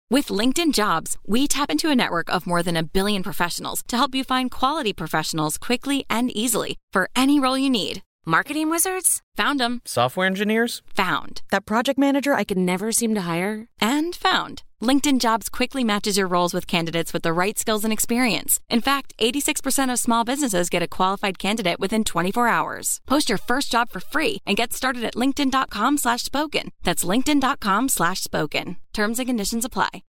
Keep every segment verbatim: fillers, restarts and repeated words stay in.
With LinkedIn Jobs, we tap into a network of more than a billion professionals to help you find quality professionals quickly and easily for any role you need. Marketing wizards? Found them. Software engineers? Found. That project manager I could never seem to hire? And found. LinkedIn Jobs quickly matches your roles with candidates with the right skills and experience. In fact, eighty-six percent of small businesses get a qualified candidate within twenty-four hours. Post your first job for free and get started at linkedin.com slash spoken. That's linkedin.com slash spoken. Terms and conditions apply.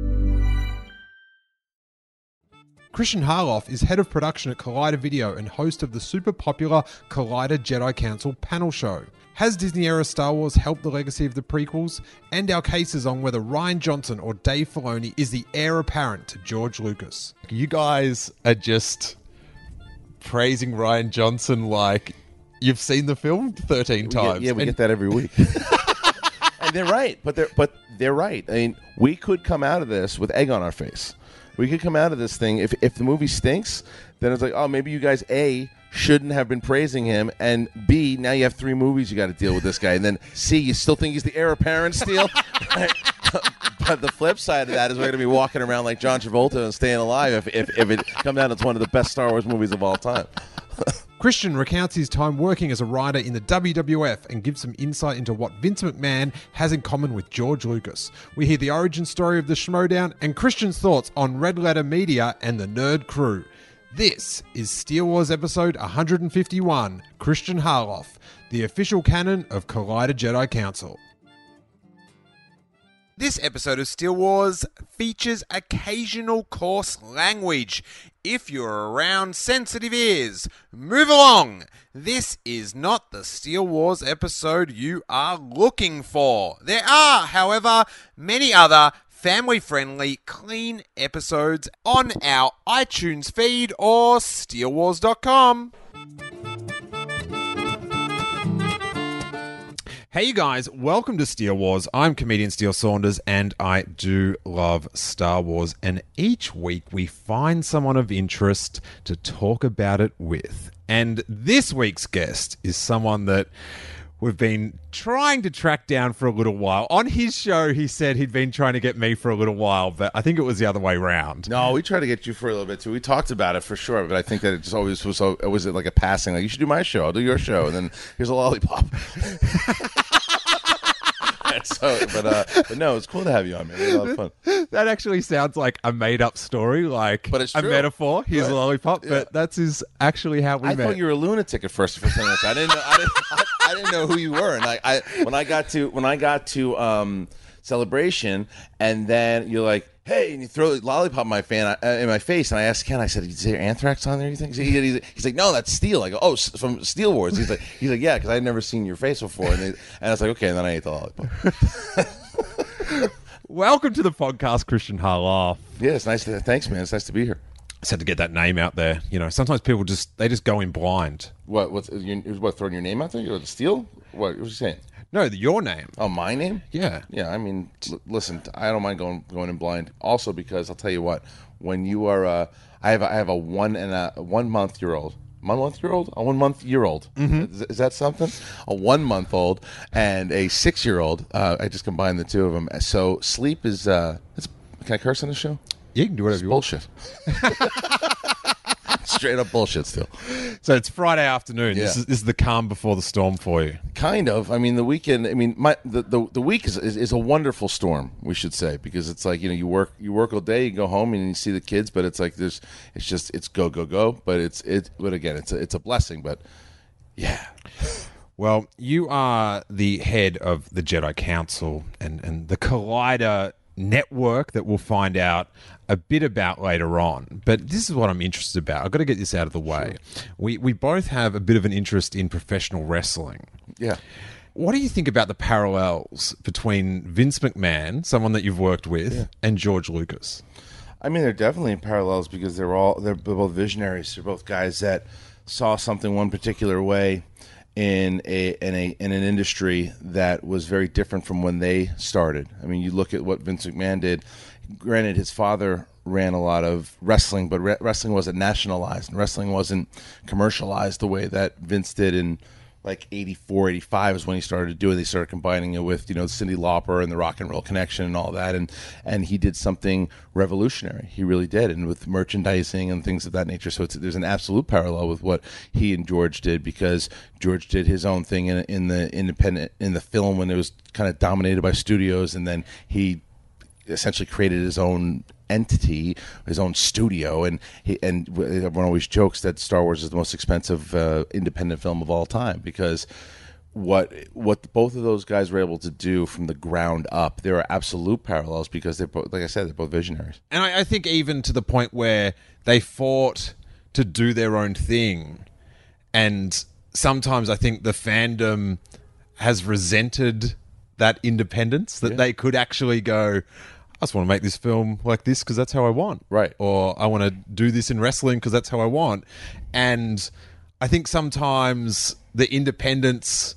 Christian Harloff is head of production at Collider Video and host of the super popular Collider Jedi Council panel show. Has Disney-era Star Wars helped the legacy of the prequels? And our cases on whether Rian Johnson or Dave Filoni is the heir apparent to George Lucas. You guys are just praising Rian Johnson like you've seen the film thirteen times. We get, yeah, we and- get that every week. And they're right, but they're but they're right. I mean, we could come out of this with egg on our face. We could come out of this thing, if if the movie stinks, then it's like, oh, maybe you guys, A, shouldn't have been praising him, and B, now you have three movies you got to deal with this guy, and then C, you still think he's the heir apparent still? Right? But the flip side of that is we're going to be walking around like John Travolta and staying alive if, if, if it comes out as one of the best Star Wars movies of all time. Christian recounts his time working as a writer in the W W F and gives some insight into what Vince McMahon has in common with George Lucas. We hear the origin story of the Schmodown and Christian's thoughts on Red Letter Media and the Nerd Crew. This is Steele Wars episode one fifty-one, Christian Harloff, the official canon of Collider Jedi Council. This episode of Steele Wars features occasional coarse language. If you're around sensitive ears, move along. This is not the Steele Wars episode you are looking for. There are, however, many other family-friendly, clean episodes on our iTunes feed or steele wars dot com. Hey you guys, welcome to Steele Wars. I'm comedian Steele Saunders and I do love Star Wars, and each week we find someone of interest to talk about it with. And this week's guest is someone that we've been trying to track down for a little while. On his show, he said he'd been trying to get me for a little while, but I think it was the other way around. No, we tried to get you for a little bit too. We talked about it for sure, but I think that it just always was so, was it like a passing, like, you should do my show, I'll do your show, and then here's a lollipop. So, but, uh, but no, it's cool to have you on, man. It was a lot of fun. That actually sounds like a made-up story, like but it's a true. metaphor. Here's right. a lollipop, Yeah. but that's is actually how we I met. thought you were a lunatic at first for saying that. I didn't know. I didn't, I, I didn't know who you were, and I, I when I got to when I got to um, Celebration, and then you're like, hey, and you throw a lollipop in my fan uh, in my face, and I asked Ken, I said, is there anthrax on there? You think? He, he's, he's like, no, that's Steel. I go, oh, s- from Steele Wars. He's like, he's like, yeah, because I'd never seen your face before, and, they, and I was like, okay, and then I ate the lollipop. Welcome to the podcast, Christian Harloff. Yeah, it's nice. To, thanks, man. It's nice to be here. Just had to get that name out there. You know, sometimes people just they just go in blind. What? What's you, what? Throwing your name out there? You're Steel? What? What was you saying? No, your name. Oh, my name? Yeah. Yeah, I mean, l- listen, I don't mind going going in blind. Also, because I'll tell you what, when you are, uh, I have a, I have a one and a one month year old, one month year old, a one month year old. Mm-hmm. Is, is that something? A one month old and a six year old. Uh, I just combined the two of them. So sleep is. Uh, it's, can I curse on the show? You can do whatever It's you bullshit. Straight up bullshit still. want. So it's Friday afternoon. Yeah. This is this is the calm before the storm for you. Kind of. I mean, the weekend. I mean, my the, the, the week is, is is a wonderful storm. We should say, because it's like, you know, you work you work all day, you go home and you see the kids, but it's like there's it's just it's go go go. But it's it. But again, it's a, it's a blessing. But yeah. Well, you are the head of the Jedi Council and, and the Collider network that we'll find out a bit about later on. But this is what I'm interested about. I've got to get this out of the way. Sure. We we both have a bit of an interest in professional wrestling. Yeah. What do you think about the parallels between Vince McMahon, someone that you've worked with, yeah. and George Lucas? I mean, they're definitely parallels because they're all they're both visionaries. They're both guys that saw something one particular way in a in a in an industry that was very different from when they started. I mean, you look at what Vince McMahon did. Granted, his father ran a lot of wrestling, but re- wrestling wasn't nationalized, and wrestling wasn't commercialized the way that Vince did in like eighty-four, eighty-five is when he started to do it. They started combining it with, you know, Cyndi Lauper and the Rock and Roll Connection and all that. And, and he did something revolutionary. He really did. And with merchandising and things of that nature. So it's, there's an absolute parallel with what he and George did, because George did his own thing in, in the independent, in the film when it was kind of dominated by studios. And then he essentially created his own entity, his own studio, and he, and everyone always jokes that Star Wars is the most expensive uh, independent film of all time, because what what both of those guys were able to do from the ground up, there are absolute parallels, because they're both, like I said, they're both visionaries. And I, I think even to the point where they fought to do their own thing, and sometimes I think the fandom has resented that independence, that yeah. they could actually go, I just want to make this film like this because that's how I want. Right. Or I want to do this in wrestling because that's how I want. And I think sometimes the independence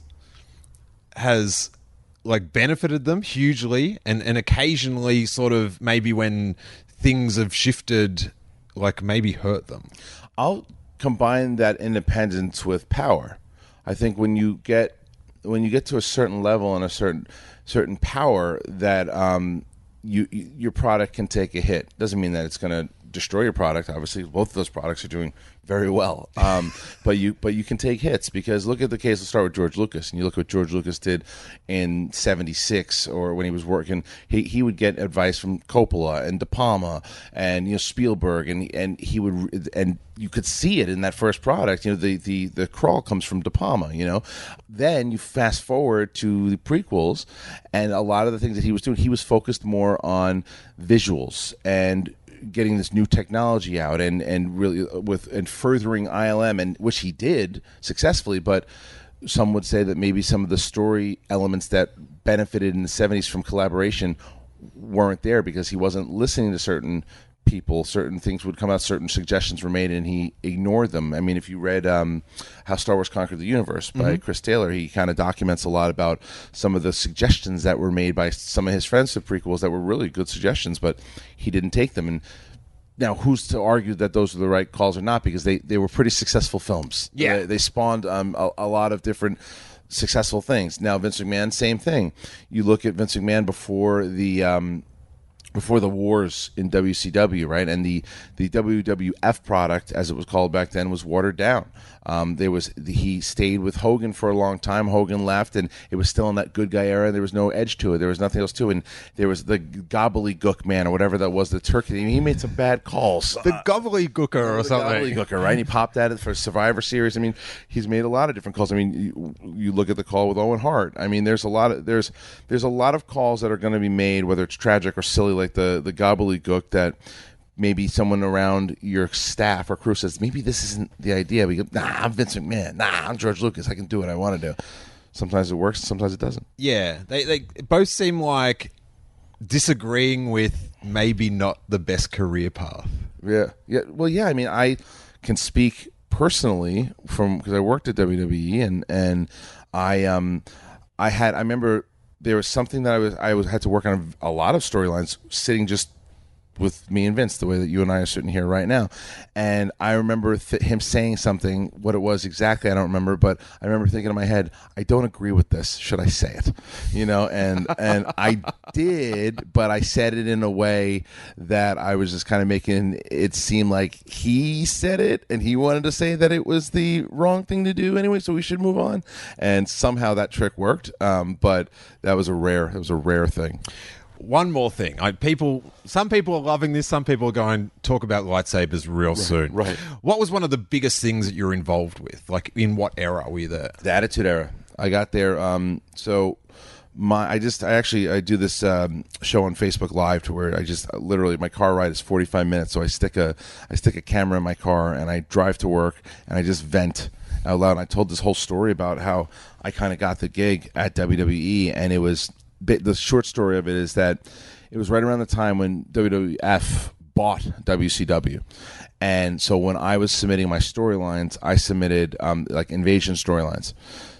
has like benefited them hugely, and, and occasionally sort of maybe when things have shifted, like maybe hurt them. I'll combine that independence with power. I think when you get when you get to a certain level and a certain certain power, that um You, you, your product can take a hit. Doesn't mean that it's going to destroy your product. Obviously, both of those products are doing very well. Um, but you but you can take hits, because look at the case. Let's start with George Lucas, and you look what George Lucas did in seventy-six, or when he was working. He he would get advice from Coppola and De Palma and you know Spielberg, and and he would and you could see it in that first product. You know the the the crawl comes from De Palma. You know, then you fast forward to the prequels, and a lot of the things that he was doing, he was focused more on visuals and getting this new technology out, and, and really with and furthering I L M, and which he did successfully. But some would say that maybe some of the story elements that benefited in the seventies from collaboration weren't there, because he wasn't listening to certain people. Certain things would come out, certain suggestions were made, and he ignored them. I mean, if you read um, How Star Wars Conquered the Universe by mm-hmm. Chris Taylor, he kind of documents a lot about some of the suggestions that were made by some of his friends to prequels that were really good suggestions, but he didn't take them. And now, who's to argue that those are the right calls or not? Because they, they were pretty successful films. Yeah. They, they spawned um, a, a lot of different successful things. Now, Vince McMahon, same thing. You look at Vince McMahon before the... Um, before the wars in W C W, right? And the, the W W F product, as it was called back then, was watered down. Um, there was he stayed with Hogan for a long time. Hogan left, and it was still in that good guy era. There was no edge to it. There was nothing else to it. And there was the gobbledygook man, or whatever that was, the turkey. He made some bad calls. The gobbledygooker or the something. Gobbledygooker, right? And he popped at it for Survivor Series. I mean, he's made a lot of different calls. I mean, you, you look at the call with Owen Hart. I mean, there's a lot of there's there's a lot of calls that are going to be made, whether it's tragic or silly, like the the gobbledygook, that maybe someone around your staff or crew says, maybe this isn't the idea. We go, nah, I'm Vince McMahon. Nah, I'm George Lucas. I can do what I want to do. Sometimes it works, sometimes it doesn't. Yeah, they they both seem like disagreeing with maybe not the best career path. Yeah, yeah. Well, yeah. I mean, I can speak personally from because I worked at W W E, and and I um I had I remember. There was something that I was I was had to work on a lot of storylines, sitting just with me and Vince, the way that you and I are sitting here right now. And I remember th- him saying something. What it was exactly, I don't remember, but I remember thinking in my head, I don't agree with this. Should I say it? You know, and and I did, but I said it in a way that I was just kind of making it seem like he said it, and he wanted to say that it was the wrong thing to do anyway, so we should move on. And somehow that trick worked, um, but that was a rare, it was a rare thing. One more thing. I, people, some people are loving this. Some people are going, talk about lightsabers real right, soon. Right. What was one of the biggest things that you're involved with? Like, in what era were you there? The Attitude Era. I got there. Um, so my, I just, I actually, I do this um, show on Facebook Live to where I just literally, my car ride is forty-five minutes. So I stick a, I stick a camera in my car and I drive to work and I just vent out loud. And I told this whole story about how I kind of got the gig at W W E, and it was. The short story of it is that it was right around the time when W W F bought W C W. And so when I was submitting my storylines, I submitted um, like invasion storylines.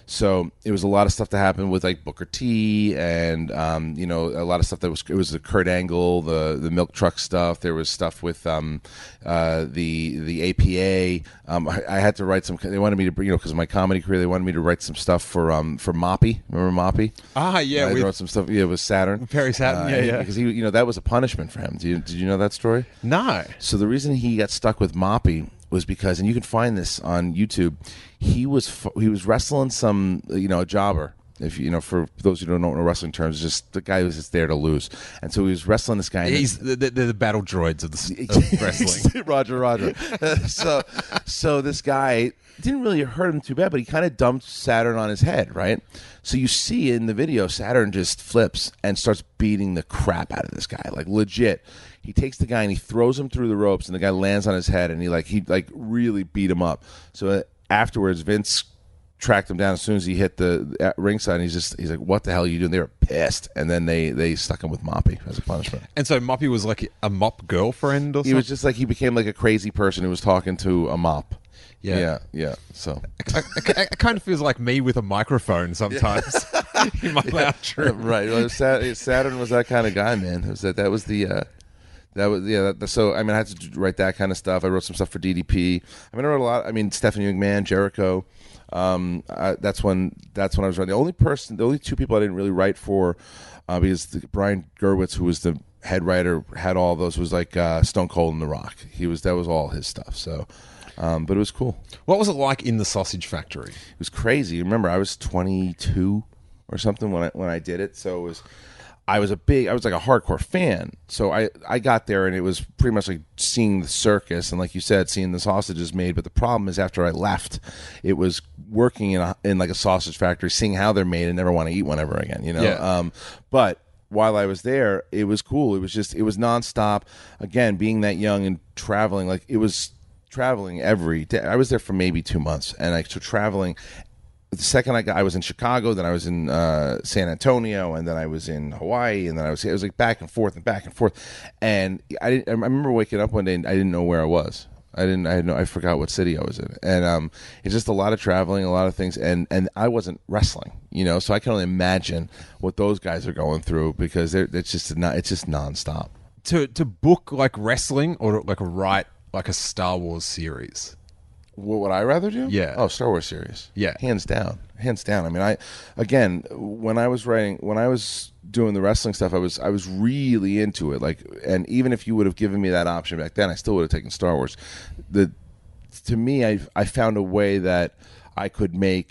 So it was a lot of stuff that happened with like Booker T, and um, you know, a lot of stuff that was it was the Kurt Angle, the the milk truck stuff. There was stuff with um, uh, the the A P A. Um, I, I had to write some. They wanted me to, you know, because of my comedy career, they wanted me to write some stuff for um for Moppy. Remember Moppy? Ah, yeah, I with wrote some stuff. Yeah, with Saturn. Perry Saturn. Uh, yeah, and he- yeah. Because he, you know, that was a punishment for him. Did you, did you know that story? No. So the reason he got stuck with Moppy was because, and you can find this on YouTube, he was fu- he was wrestling some, you know, a jobber. If you you know, for those who don't know wrestling terms, just the guy who's just there to lose. And so he was wrestling this guy. and- He's the, the, the battle droids of, the, of wrestling. Roger, Roger. so, so this guy didn't really hurt him too bad, but he kind of dumped Saturn on his head, right? So you see in the video, Saturn just flips and starts beating the crap out of this guy, like legit. He takes the guy and he throws him through the ropes, and the guy lands on his head, and he like he like really beat him up. So uh, afterwards, Vince tracked him down as soon as he hit the at ringside. And he's just he's like, "What the hell are you doing?" They were pissed, and then they they stuck him with Moppy as a punishment. And so Moppy was like a mop girlfriend or He something? was just like he became like a crazy person who was talking to a mop. Yeah. yeah, yeah. So I, I, it kind of feels like me with a microphone sometimes in my lounge room. right, well, Sat- Saturn was that kind of guy, man. It was that that was the. Uh, That was yeah. That, so I mean, I had to write that kind of stuff. I wrote some stuff for D D P. I mean, I wrote a lot. I mean, Stephanie McMahon, Jericho. Um, I, that's when that's when I was writing. The only person, the only two people I didn't really write for, uh, because the, Brian Gerwitz, who was the head writer, had all those. Was like uh, Stone Cold and The Rock. He was that was all his stuff. So, um, but it was cool. What was it like in the sausage factory? It was crazy. Remember, I was twenty-two or something when I when I did it. So it was. I was a big, I was like a hardcore fan. So I, I got there and it was pretty much like seeing the circus and, like you said, seeing the sausages made. But the problem is after I left, it was working in a, in like a sausage factory, seeing how they're made and never want to eat one ever again, you know? Yeah. Um, but while I was there, it was cool. It was just, it was nonstop. Again, being that young and traveling, like it was traveling every day. I was there for maybe two months and I so traveling. The second I got, I was in Chicago, then I was in uh, San Antonio, and then I was in Hawaii, and then I was, it was like back and forth and back and forth. And I didn't, I remember waking up one day and I didn't know where I was. I didn't, I had no, I forgot what city I was in. And um, it's just a lot of traveling, a lot of things. And, and I wasn't wrestling, you know, so I can only imagine what those guys are going through because they're, it's just not, it's just nonstop. To, to book like wrestling or like a write like a Star Wars series? What would I rather do? Yeah. Oh, Star Wars series. Yeah. Hands down. Hands down. I mean, I again, when I was writing, when I was doing the wrestling stuff, I was I was really into it. Like, and even if you would have given me that option back then, I still would have taken Star Wars. The to me, I I found a way that I could make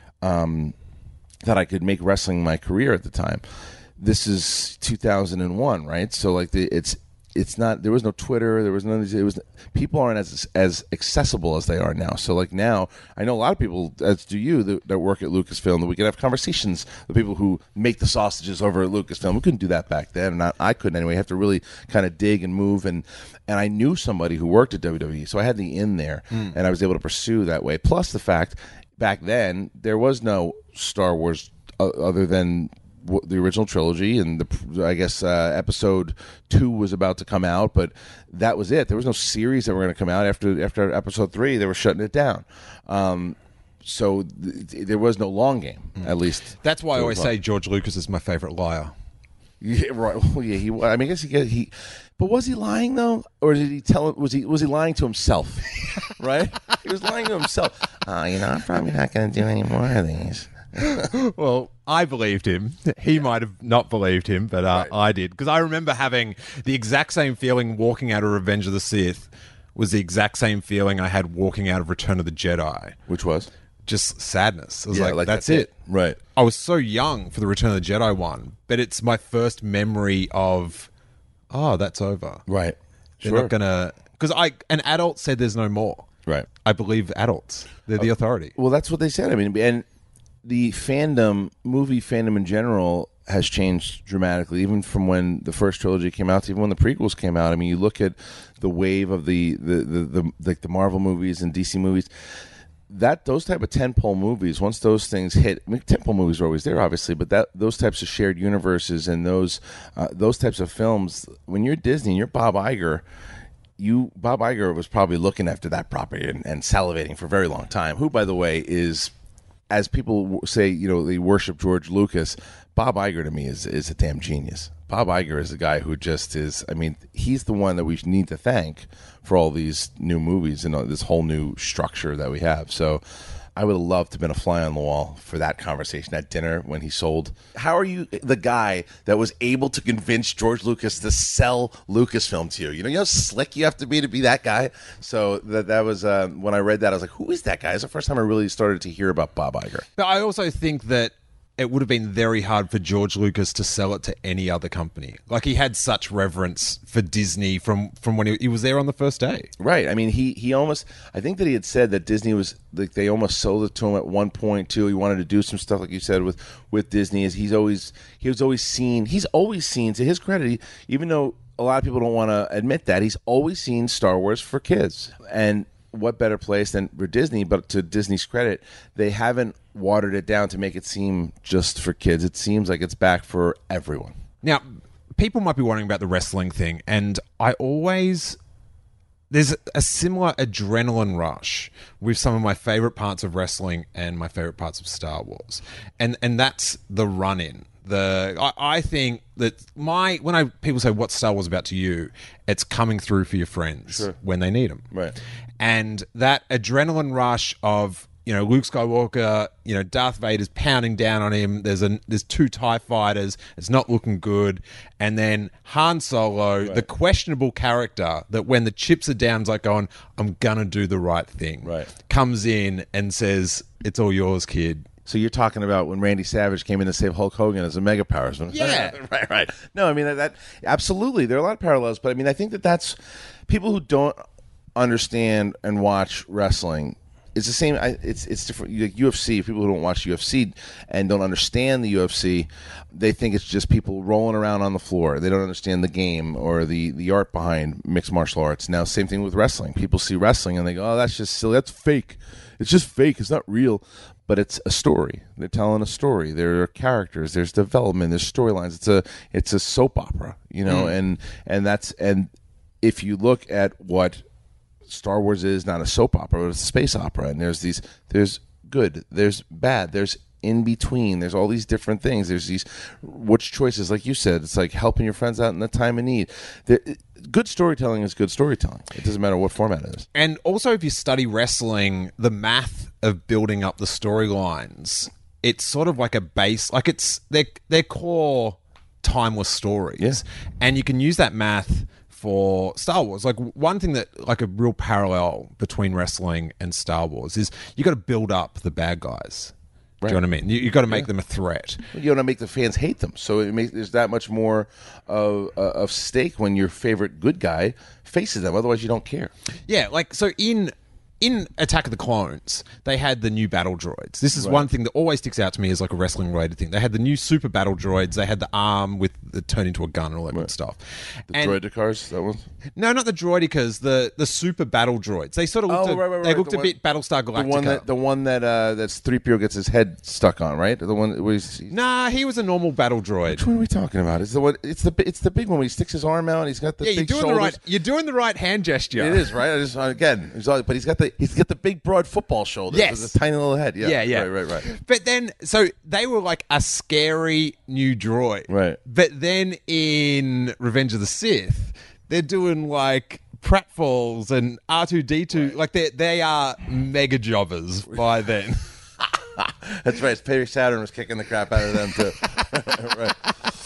um, that I could make wrestling my career at the time. This is two thousand one, right? So like the it's. It's not. There was no Twitter. There was none of these. It was people aren't as as accessible as they are now. So like now, I know a lot of people, as do you, that, that work at Lucasfilm. That we can have conversations. The people who make the sausages over at Lucasfilm. We couldn't do that back then, and I, I couldn't anyway. You have to really kind of dig and move. And and I knew somebody who worked at W W E, so I had the in there, mm. and I was able to pursue that way. Plus the fact, back then there was no Star Wars uh, other than the original trilogy, and the I guess uh, episode two was about to come out, but that was it. There was no series that were going to come out after after episode three. They were shutting it down, um, so th- there was no long game. Mm. At least that's why I always say George Lucas is my favorite liar. Yeah, right. Well, yeah, he. I mean, I guess he. he but was he lying though, or did he tell? Was he was he lying to himself? Right? He was lying to himself. Oh, you know, I'm probably not going to do any more of these. Well, I believed him. He might have not believed him, but uh, right. I did. Because I remember having the exact same feeling walking out of Revenge of the Sith was the exact same feeling I had walking out of Return of the Jedi. Which was? Just sadness. I was yeah, like, like, that's, that's it. it. Right. I was so young for the Return of the Jedi one, but it's my first memory of, oh, that's over. Right. They're sure. not going to... Because I an adult said there's no more. Right. I believe adults. They're the authority. Well, that's what they said. I mean, and... the fandom, movie fandom in general, has changed dramatically, even from when the first trilogy came out to even when the prequels came out. I mean, you look at the wave of the the the, the, like the Marvel movies and D C movies. That those type of tentpole movies, once those things hit, I mean, tentpole movies are always there, obviously, but that those types of shared universes and those uh, those types of films, when you're Disney and you're Bob Iger. You Bob Iger was probably looking after that property and, and salivating for a very long time. Who, by the way, is as people w- say, you know, they worship George Lucas, Bob Iger to me is is a damn genius. Bob Iger is a guy who just is, I mean, he's the one that we need to thank for all these new movies and all this whole new structure that we have. So I would have loved to have been a fly on the wall for that conversation at dinner when he sold. How are you the guy that was able to convince George Lucas to sell Lucasfilm to you? You know, you know how slick you have to be to be that guy? So that that was, uh, when I read that, I was like, who is that guy? It's the first time I really started to hear about Bob Iger. But I also think that it would have been very hard for George Lucas to sell it to any other company. Like, he had such reverence for Disney from, from when he, he was there on the first day. Right. I mean, he, he almost, I think that he had said that Disney was, like, they almost sold it to him at one point, too. He wanted to do some stuff, like you said, with, with Disney. Is he's always, he was always seen, he's always seen, to his credit, he, even though a lot of people don't want to admit that, he's always seen Star Wars for kids. And what better place than for Disney? But to Disney's credit, they haven't watered it down to make it seem just for kids. It seems like it's back for everyone. Now, people might be wondering about the wrestling thing, and I always... There's a similar adrenaline rush with some of my favorite parts of wrestling and my favorite parts of Star Wars. And and that's the run-in. The I, I think that my when I people say what's Star Wars about to you, it's coming through for your friends Sure. when they need them. Right. And that adrenaline rush of, you know, Luke Skywalker, you know, Darth Vader's pounding down on him. There's a there's two TIE fighters. It's not looking good. And then Han Solo, Right. the questionable character that when the chips are down is like going, I'm gonna do the right thing. Right. Comes in and says, it's all yours, kid. So you're talking about when Randy Savage came in to save Hulk Hogan as a Mega Powers. Yeah. right, right. No, I mean, that, that absolutely. There are a lot of parallels, but I mean, I think that that's people who don't understand and watch wrestling. It's the same. I, it's it's different. Like U F C, people who don't watch U F C and don't understand the U F C, they think it's just people rolling around on the floor. They don't understand the game or the, the art behind mixed martial arts. Now, same thing with wrestling. People see wrestling and they go, "Oh, that's just silly. That's fake. It's just fake. It's not real." But it's a story. They're telling a story. There are characters. There's development. There's storylines. It's a it's a soap opera, you know. Mm. And and that's and if you look at what Star Wars is, not a soap opera, but it's a space opera. And there's these, there's good, there's bad, there's in between. There's all these different things. There's these, which choices, like you said, it's like helping your friends out in the time of need. The, good storytelling is good storytelling. It doesn't matter what format it is. And also, if you study wrestling, the math of building up the storylines, it's sort of like a base, like it's their their core timeless stories, Yeah. and you can use that math for Star Wars. Like, one thing that, like, a real parallel between wrestling and Star Wars is you got to build up the bad guys. Right. Do you know what I mean? You, you got to make yeah. them a threat. You want to make the fans hate them, so it makes there's that much more of uh, of stake when your favorite good guy faces them. Otherwise, you don't care. Yeah, like, so in in Attack of the Clones, they had the new battle droids. This is Right. one thing that always sticks out to me as like a wrestling related thing. They had the new super battle droids. They had the arm with the turn into a gun and all that Right. good stuff. The And- droidicars, that one. No, not the droidicas. The the super battle droids. They sort of looked. Oh, a, right, right, they right. looked The a one- bit Battlestar Galactica. The one that the one that uh, that's three P O gets his head stuck on, right? The one where he's, Nah, he was a normal battle droid. which one are we talking about? It's the one. It's the it's the big one where he sticks his arm out. And he's got the Yeah, you're big doing shoulders. the right. You're doing the right hand gesture. It is right. I just again, he's all, but he's got the he's got the big broad football shoulders Yes. with a tiny little head. Yeah, Yeah, yeah. Right, right, right. But then, so they were like a scary new droid. Right. But then in Revenge of the Sith, they're doing like pratfalls and R two D two. Like, they they are mega jobbers by then. That's right. Perry Saturn was kicking the crap out of them too. Right.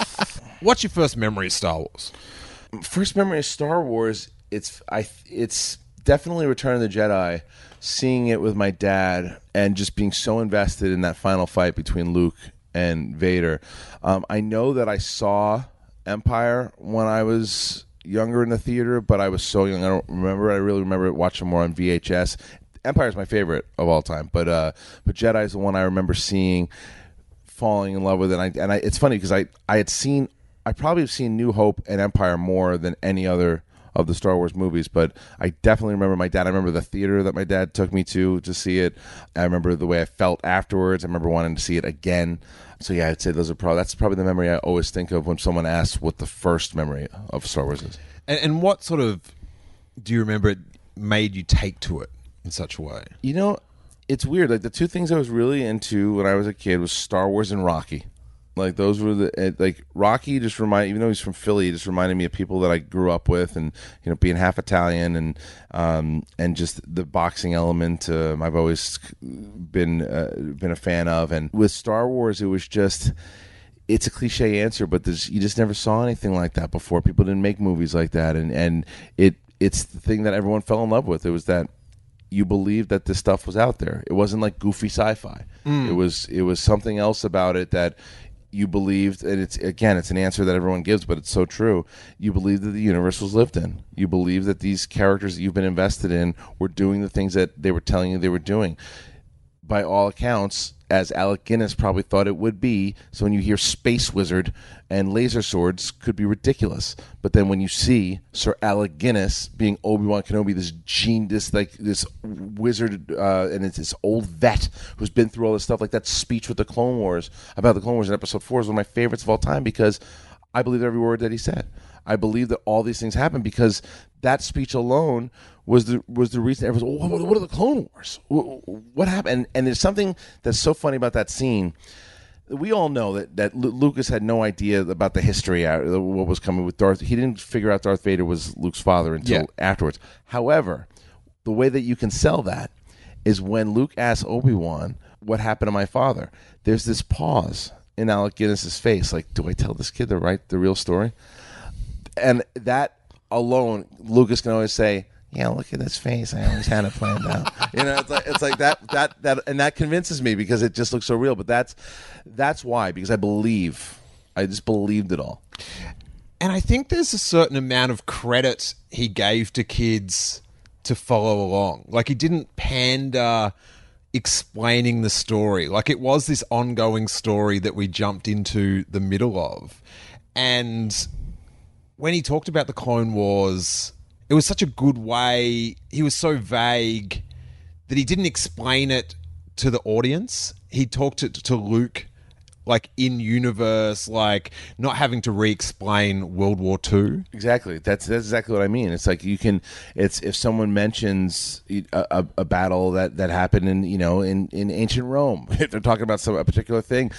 What's your first memory of Star Wars? First memory of Star Wars. It's I. It's definitely Return of the Jedi. Seeing it with my dad and just being so invested in that final fight between Luke and Vader. Um, I know that I saw Empire when I was younger in the theater, but I was so young I don't remember. I really remember watching more on V H S. Empire is my favorite of all time, but uh, but Jedi is the one I remember seeing, falling in love with, and I and I. It's funny because I I had seen I probably have seen New Hope and Empire more than any other of the Star Wars movies, but I definitely remember my dad. I remember the theater that my dad took me to to see it. I remember the way I felt afterwards. I remember wanting to see it again. So yeah, I'd say those are probably that's probably the memory I always think of when someone asks what the first memory of Star Wars is. And, and what sort of do you remember it made you take to it in such a way? You know, it's weird. Like the two things I was really into when I was a kid was Star Wars and Rocky. Like those were the like Rocky just remind even though he's from Philly, he just reminded me of people that I grew up with, and you know being half Italian and um, and just the boxing element um, I've always been uh, been a fan of. And with Star Wars, it was just it's a cliche answer, but there's, you just never saw anything like that before. People didn't make movies like that, and and it it's the thing that everyone fell in love with. It was that you believed that this stuff was out there. It wasn't like goofy sci-fi. Mm. It was it was something else about it that you believed, and it's again, it's an answer that everyone gives, but it's so true. You believe that the universe was lived in. You believe that these characters that you've been invested in were doing the things that they were telling you they were doing. By all accounts, as Alec Guinness probably thought it would be. So when you hear Space Wizard and laser swords, could be ridiculous. But then when you see Sir Alec Guinness being Obi-Wan Kenobi, this gene, this like this wizard, uh, and it's this old vet who's been through all this stuff, like that speech with the Clone Wars about the Clone Wars in Episode Four is one of my favorites of all time because I believe every word that he said. I believe that all these things happened because that speech alone was the was the reason everyone was, what, what are the Clone Wars? What, what happened? And, and there's something that's so funny about that scene. We all know that, that Lucas had no idea about the history, what was coming with Darth. He didn't figure out Darth Vader was Luke's father until yeah. afterwards. However, the way that you can sell that is when Luke asks Obi-Wan, what happened to my father? There's this pause in Alec Guinness's face, like, do I tell this kid the right, the real story? And that alone, Lucas can always say, yeah, look at this face. I always had it planned out. You know, it's like it's like that that that, and that convinces me because it just looks so real. But that's that's why, because I believe, I just believed it all. And I think there's a certain amount of credit he gave to kids to follow along. Like he didn't pander explaining the story. Like it was this ongoing story that we jumped into the middle of, and when he talked about the Clone Wars, it was such a good way. He was so vague that he didn't explain it to the audience. He talked it to Luke like in universe, like not having to re-explain World War Two. Exactly. That's that's exactly what I mean. It's like you can. It's if someone mentions a, a, a battle that, that happened in you know in, in ancient Rome, if they're talking about some a particular thing,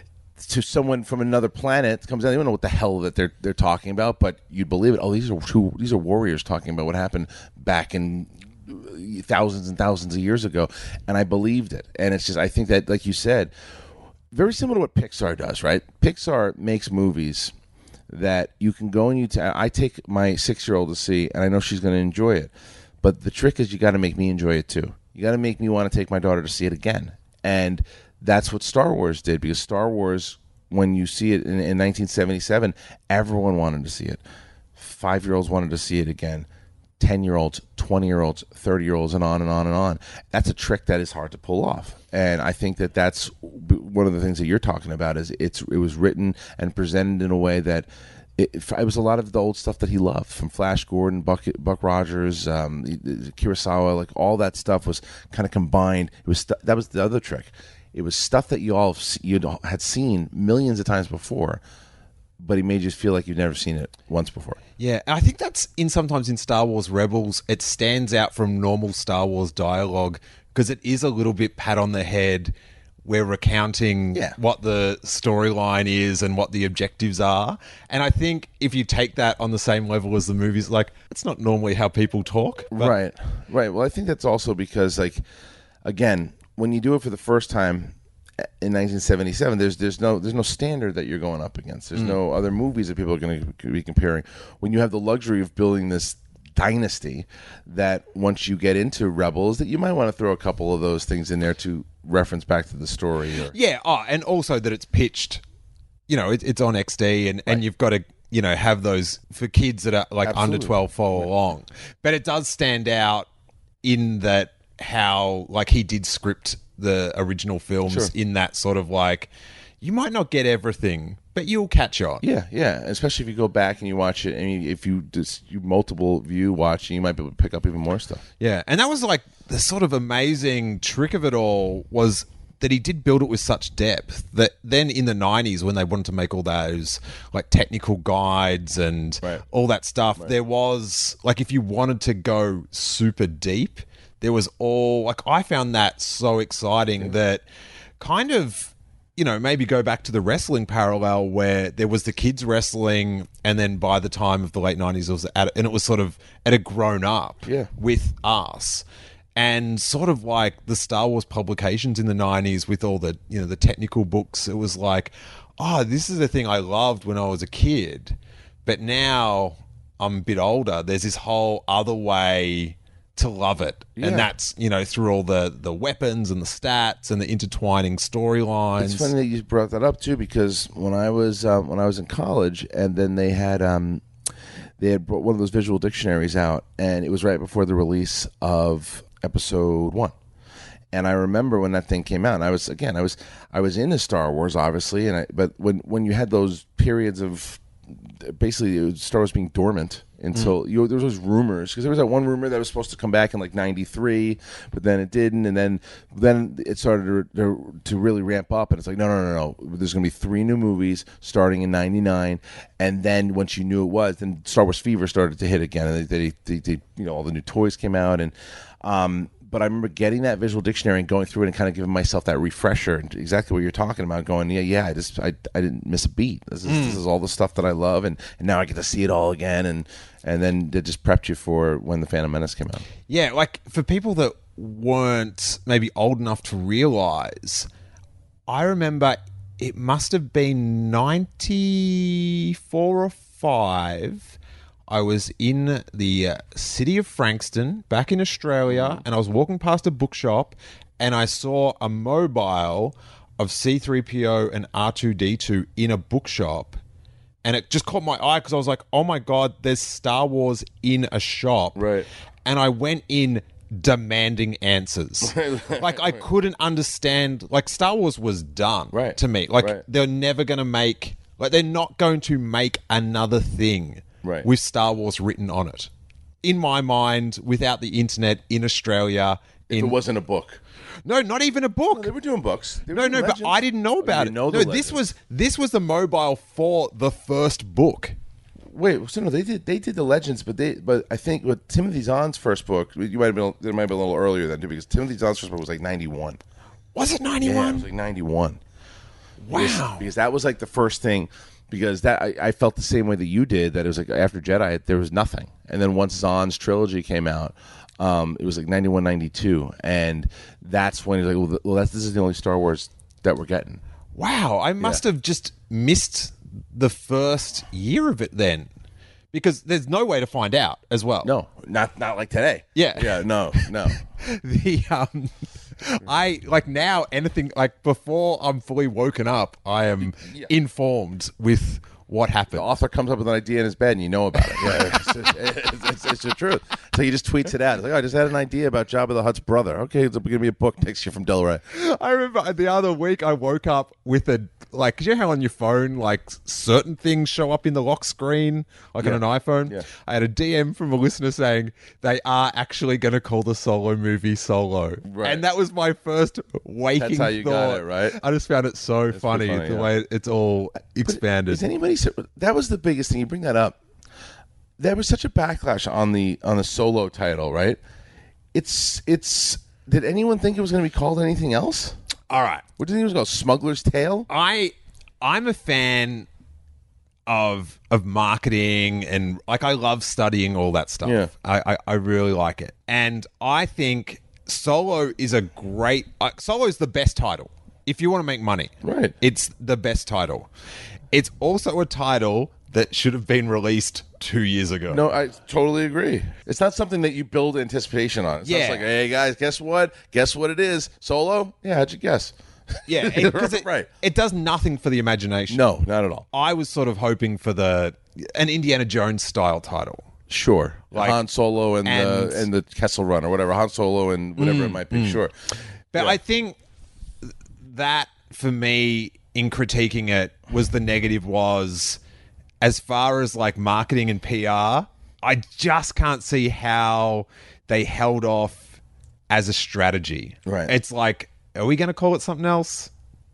to someone from another planet comes out, they don't know what the hell that they're they're talking about, but you'd believe it. Oh, these are two, these are warriors talking about what happened back in thousands and thousands of years ago, and I believed it. And it's just, I think that, like you said, very similar to what Pixar does, right? Pixar makes movies that you can go and you. T- I take my six-year-old to see, and I know she's going to enjoy it. But the trick is, you got to make me enjoy it too. You got to make me want to take my daughter to see it again, and that's what Star Wars did, because Star Wars, when you see it in, in nineteen seventy-seven, everyone wanted to see it. Five-year-olds wanted to see it again. ten-year-olds, twenty-year-olds, thirty-year-olds, and on and on and on. That's a trick that is hard to pull off. And I think that that's one of the things that you're talking about is it's it was written and presented in a way that it, it was a lot of the old stuff that he loved, from Flash Gordon, Buck, Buck Rogers, um, Kurosawa, like all that stuff was kind of combined. It was that was the other trick. It was stuff that you all you had seen millions of times before, but he made you feel like you've never seen it once before. Yeah, and I think that's in sometimes in Star Wars Rebels, it stands out from normal Star Wars dialogue because it is a little bit pat on the head. We're recounting yeah. what the storyline is and what the objectives are. And I think if you take that on the same level as the movies, like, it's not normally how people talk. But- right, right. Well, I think that's also because, like, again, when you do it for the first time in nineteen seventy-seven, there's there's no there's no standard that you're going up against. There's mm. no other movies that people are going to be comparing. When you have the luxury of building this dynasty, that once you get into Rebels, that you might want to throw a couple of those things in there to reference back to the story. Or... Yeah, oh, and also that it's pitched, you know, it, it's on X D, and, right. and you've got to, you know, have those for kids that are like Absolutely. under twelve follow right. along. But it does stand out in that how, like, he did script the original films sure. in that sort of like, you might not get everything, but you'll catch on. Yeah, yeah. Especially if you go back and you watch it. I mean, if you just you multiple view watching, you might be able to pick up even more stuff. Yeah, and that was like the sort of amazing trick of it all was that he did build it with such depth that then in the nineties, when they wanted to make all those like technical guides and right. all that stuff, right. there was like, if you wanted to go super deep, there was all like I found that so exciting that kind of, you know, maybe go back to the wrestling parallel where there was the kids wrestling, and then by the time of the late nineties, it was at, and it was sort of at a grown up Yeah. with us. And sort of like the Star Wars publications in the nineties with all the, you know, the technical books, it was like, oh, this is the thing I loved when I was a kid. But now I'm a bit older, there's this whole other way to love it. Yeah. And that's, you know, through all the, the weapons and the stats and the intertwining storylines. It's funny that you brought that up too, because when I was um, when I was in college, and then they had um, they had brought one of those visual dictionaries out, and it was right before the release of Episode One. And I remember when that thing came out, and I was again, I was I was into Star Wars, obviously, and I, but when when you had those periods of basically it was Star Wars being dormant until you there was those rumors, because there was that one rumor that was supposed to come back in like ninety-three, but then it didn't, and then then it started to, to, to really ramp up, and it's like no no no no there's going to be three new movies starting in ninety-nine, and then once you knew it was, then Star Wars fever started to hit again, and they they, they, they you know all the new toys came out, and um but I remember getting that visual dictionary and going through it and kind of giving myself that refresher, and exactly what you're talking about, going, yeah, yeah, I just, I, I didn't miss a beat. This is, mm. this is all the stuff that I love, and, and now I get to see it all again, and and then it just prepped you for when The Phantom Menace came out. Yeah, like for people that weren't maybe old enough to realize, I remember it must have been ninety-four or five. I was in the uh, city of Frankston, back in Australia, and I was walking past a bookshop, and I saw a mobile of C three P O and R two D two in a bookshop, and it just caught my eye because I was like, oh my God, there's Star Wars in a shop. Right. And I went in demanding answers. Like, I couldn't understand, like, Star Wars was done right. to me. Like, right. they're never going to make, like, they're not going to make another thing right. with Star Wars written on it. In my mind, without the internet in Australia. If in, it wasn't a book. No, not even a book. No, they were doing books. They were no, doing no, legends. but I didn't know about oh, it. know no, this was this was the mobile for the first book. Wait, so no, they did they did the legends, but they but I think with Timothy Zahn's first book, you might have been there might have been a little earlier than too, because Timothy Zahn's first book was like ninety-one. Was it ninety-one? Yeah, it was like ninety-one. Wow. Because, because that was like the first thing. Because that I, I felt the same way that you did. That it was like after Jedi, there was nothing, and then once Zahn's trilogy came out, um, it was like ninety-one, ninety-two, and that's when he was like, well, well that's, this is the only Star Wars that we're getting. Wow, I must Yeah. have just missed the first year of it then, because there's no way to find out as well. No, not not like today. Yeah. yeah, no, no. the um, I like now anything like before I'm fully woken up, I am Yeah. informed with what happened. The author comes up with an idea in his bed, and you know about it. Yeah, it's, it's, it's, it's the truth. So he just tweets it out. It's like, oh, I just had an idea about Jabba the Hutt's brother. Okay, it's going to be a book next year from Del Rey. I remember the other week I woke up with a, like, 'cause you know how on your phone, like, certain things show up in the lock screen, like Yeah. on an iPhone? Yeah. I had a D M from a listener saying they are actually going to call the Solo movie Solo. Right. And that was my first waking That's how you thought. got it, right? I just found it so funny, funny, the yeah. way it's all expanded. Is anybody? That was the biggest thing. You bring that up. There was such a backlash on the on the Solo title, right? It's it's. Did anyone think it was going to be called anything else? all right. What do you think it was called? Smuggler's Tale? I I'm a fan of of marketing, and like I love studying all that stuff. Yeah. I, I, I really like it. And I think Solo is a great uh, Solo is the best title. If you want to make money. Right. It's the best title. It's also a title that should have been released two years ago. No, I totally agree. It's not something that you build anticipation on. It's Yeah. not like, hey guys, guess what? Guess what it is? Solo? Yeah, how'd you guess? Yeah, because it, Right. it does nothing for the imagination. No, not at all. I was sort of hoping for the an Indiana Jones style title. Sure, Like- Han Solo and, and- the and the Kessel Run or whatever. Han Solo and whatever it might be. Sure, But Yeah. I think that for me in critiquing it was the negative was as far as like marketing and P R, I just can't see how they held off as a strategy. Right. It's like, are we going to call it something else?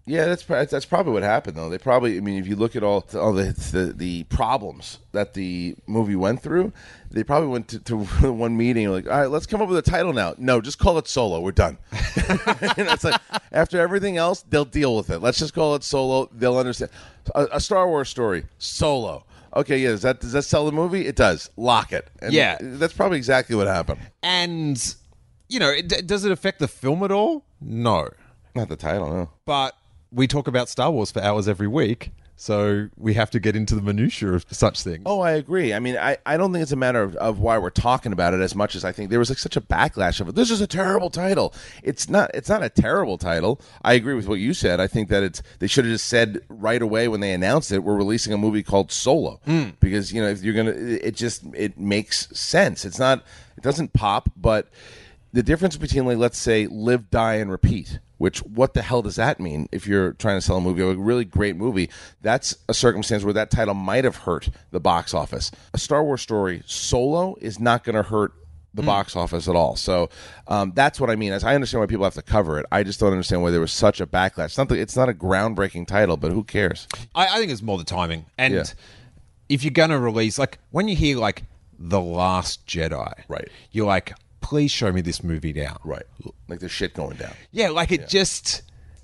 Yeah, that's pro- that's probably what happened, though. They probably, I mean, if you look at all all the the, the problems that the movie went through, they probably went to, to one meeting like, all right, let's come up with a title now. No, just call it Solo. We're done. And it's like after everything else, they'll deal with it. Let's just call it Solo. They'll understand. A, a Star Wars story, Solo. Okay, yeah, does that does that sell the movie? It does. Lock it. And Yeah. that's probably exactly what happened. And, you know, it, does it affect the film at all? No. Not the title, no. But we talk about Star Wars for hours every week, so we have to get into the minutiae of such things. Oh, I agree. I mean, I, I don't think it's a matter of, of why we're talking about it as much as I think there was like such a backlash of it. This is a terrible title. It's not. It's not a terrible title. I agree with what you said. I think that it's. They should have just said right away when they announced it, we're releasing a movie called Solo, mm. because you know if you're gonna, it just it makes sense. It's not. It doesn't pop, but the difference between like let's say Live, Die, and Repeat. Which, what the hell does that mean if you're trying to sell a movie, a really great movie? That's a circumstance where that title might have hurt the box office. A Star Wars story, Solo, is not going to hurt the mm. box office at all. So um, that's what I mean. As I understand why people have to cover it. I just don't understand why there was such a backlash. It's not, the, it's not a groundbreaking title, but who cares? I, I think it's more the timing. And Yeah. if you're going to release, like, when you hear, like, The Last Jedi, Right. you're like, please show me this movie now. Right. Like there's shit going down. Yeah, like it just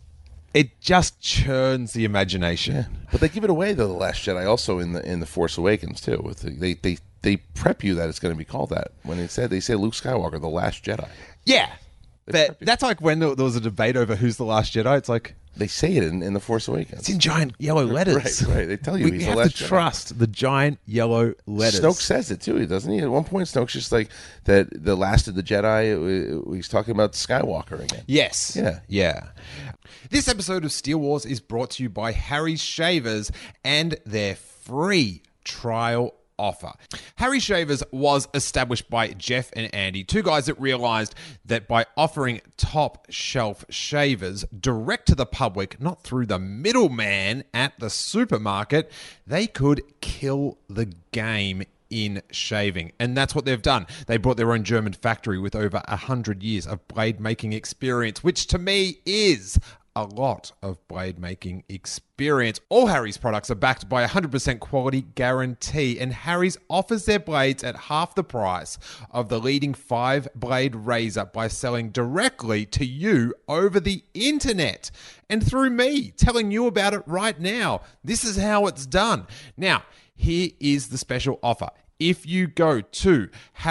it just churns the imagination. Yeah. But they give it away though, The Last Jedi, also in the in the Force Awakens too. With the, they they they prep you that it's going to be called that. When they said they say Luke Skywalker, the Last Jedi. Yeah. But that's like when there was a debate over who's the Last Jedi. It's like they say it in, in the Force Awakens. It's in giant yellow letters. Right, right. They tell you we he's have the Last to Jedi. trust the giant yellow letters. Snoke says it too, doesn't he? At one point, Snoke's just like that. The last of the Jedi. He's talking about Skywalker again. Yes. Yeah. Yeah. This episode of Steele Wars is brought to you by Harry's Shavers and their free trial offer. Harry Shavers was established by Jeff and Andy, two guys that realized that by offering top shelf shavers direct to the public, not through the middleman at the supermarket, they could kill the game in shaving. And that's what they've done. They brought their own German factory with over one hundred years of blade making experience, which to me is a lot of blade making experience. All Harry's products are backed by a one hundred percent quality guarantee, and Harry's offers their blades at half the price of the leading five blade razor by selling directly to you over the internet and through me telling you about it right now. This is how it's done. Now, here is the special offer. If you go to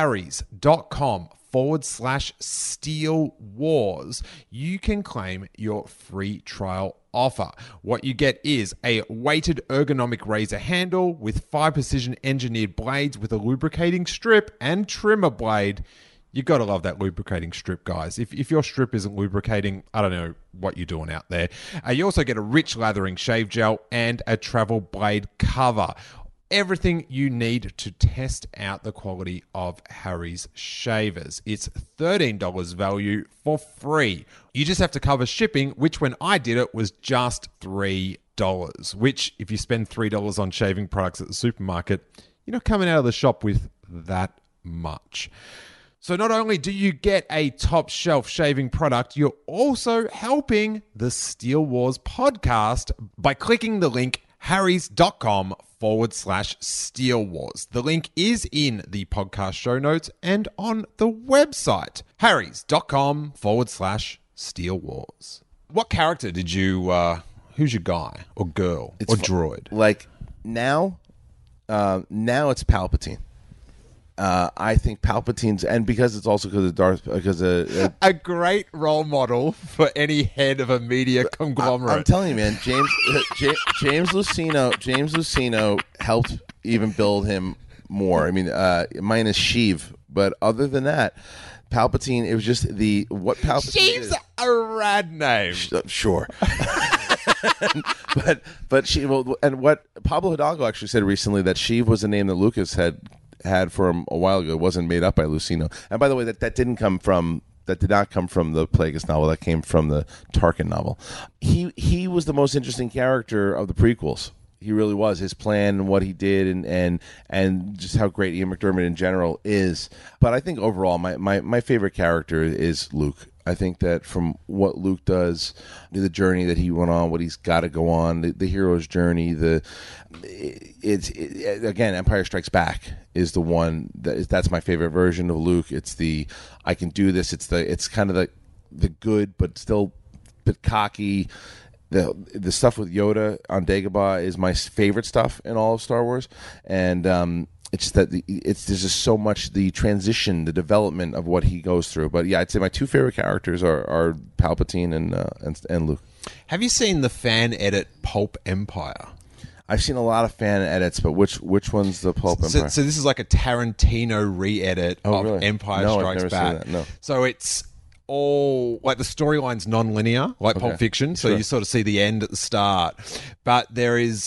harrys.com forward slash Steele Wars, you can claim your free trial offer. What you get is a weighted ergonomic razor handle with five precision engineered blades with a lubricating strip and trimmer blade. You got to love that lubricating strip, guys. If, if your strip isn't lubricating, I don't know what you're doing out there. Uh, you also get a rich lathering shave gel and a travel blade cover. Everything you need to test out the quality of Harry's Shavers. It's thirteen dollars value for free. You just have to cover shipping, which when I did it was just three dollars, which if you spend three dollars on shaving products at the supermarket, you're not coming out of the shop with that much. So not only do you get a top shelf shaving product, you're also helping the Steele Wars podcast by clicking the link harrys.com forward slash Steele Wars. The link is in the podcast show notes and on the website, harrys.com forward slash Steele Wars. What character did you, uh, who's your guy or girl It's or fu- droid? Like now, uh, now it's Palpatine. Uh, I think Palpatine's, and because it's also because of Darth, because of, uh, A great role model for any head of a media conglomerate. I'm telling you, man, James uh, J- James Luceno, James Luceno helped even build him more. I mean, uh, minus Sheev, but other than that, Palpatine. It was just the what Palpatine Sheev's is. a rad name. Uh, sure. but but she well, and what Pablo Hidalgo actually said recently that Sheev was a name that Lucas had had for him a while ago. It wasn't made up by Luceno. And by the way, that, that didn't come from that did not come from the Plagueis novel. That came from the Tarkin novel. He he was the most interesting character of the prequels. He really was. His plan and what he did and, and and just how great Ian McDiarmid in general is. But I think overall my, my, my favorite character is Luke. I think that from what Luke does, the journey that he went on, what he's got to go on, the, the hero's journey, the it's it, again, Empire Strikes Back is the one that is, that's my favorite version of Luke. It's the I can do this. It's the it's kind of the the good but still a bit cocky. The the stuff with Yoda on Dagobah is my favorite stuff in all of Star Wars, and um, it's just that the, it's there's just so much the transition, the development of what he goes through. But yeah, I'd say my two favorite characters are, are Palpatine and, uh, and and Luke. Have you seen the fan edit Pulp Empire? I've seen a lot of fan edits, but which which one's the Pulp So, Empire? so this is like a Tarantino re-edit Oh, of really? Empire No, I've Strikes never seen Back. that, no. So it's all like the storyline's non-linear, like Pulp Okay. Fiction. So Sure. you sort of see the end at the start, but there is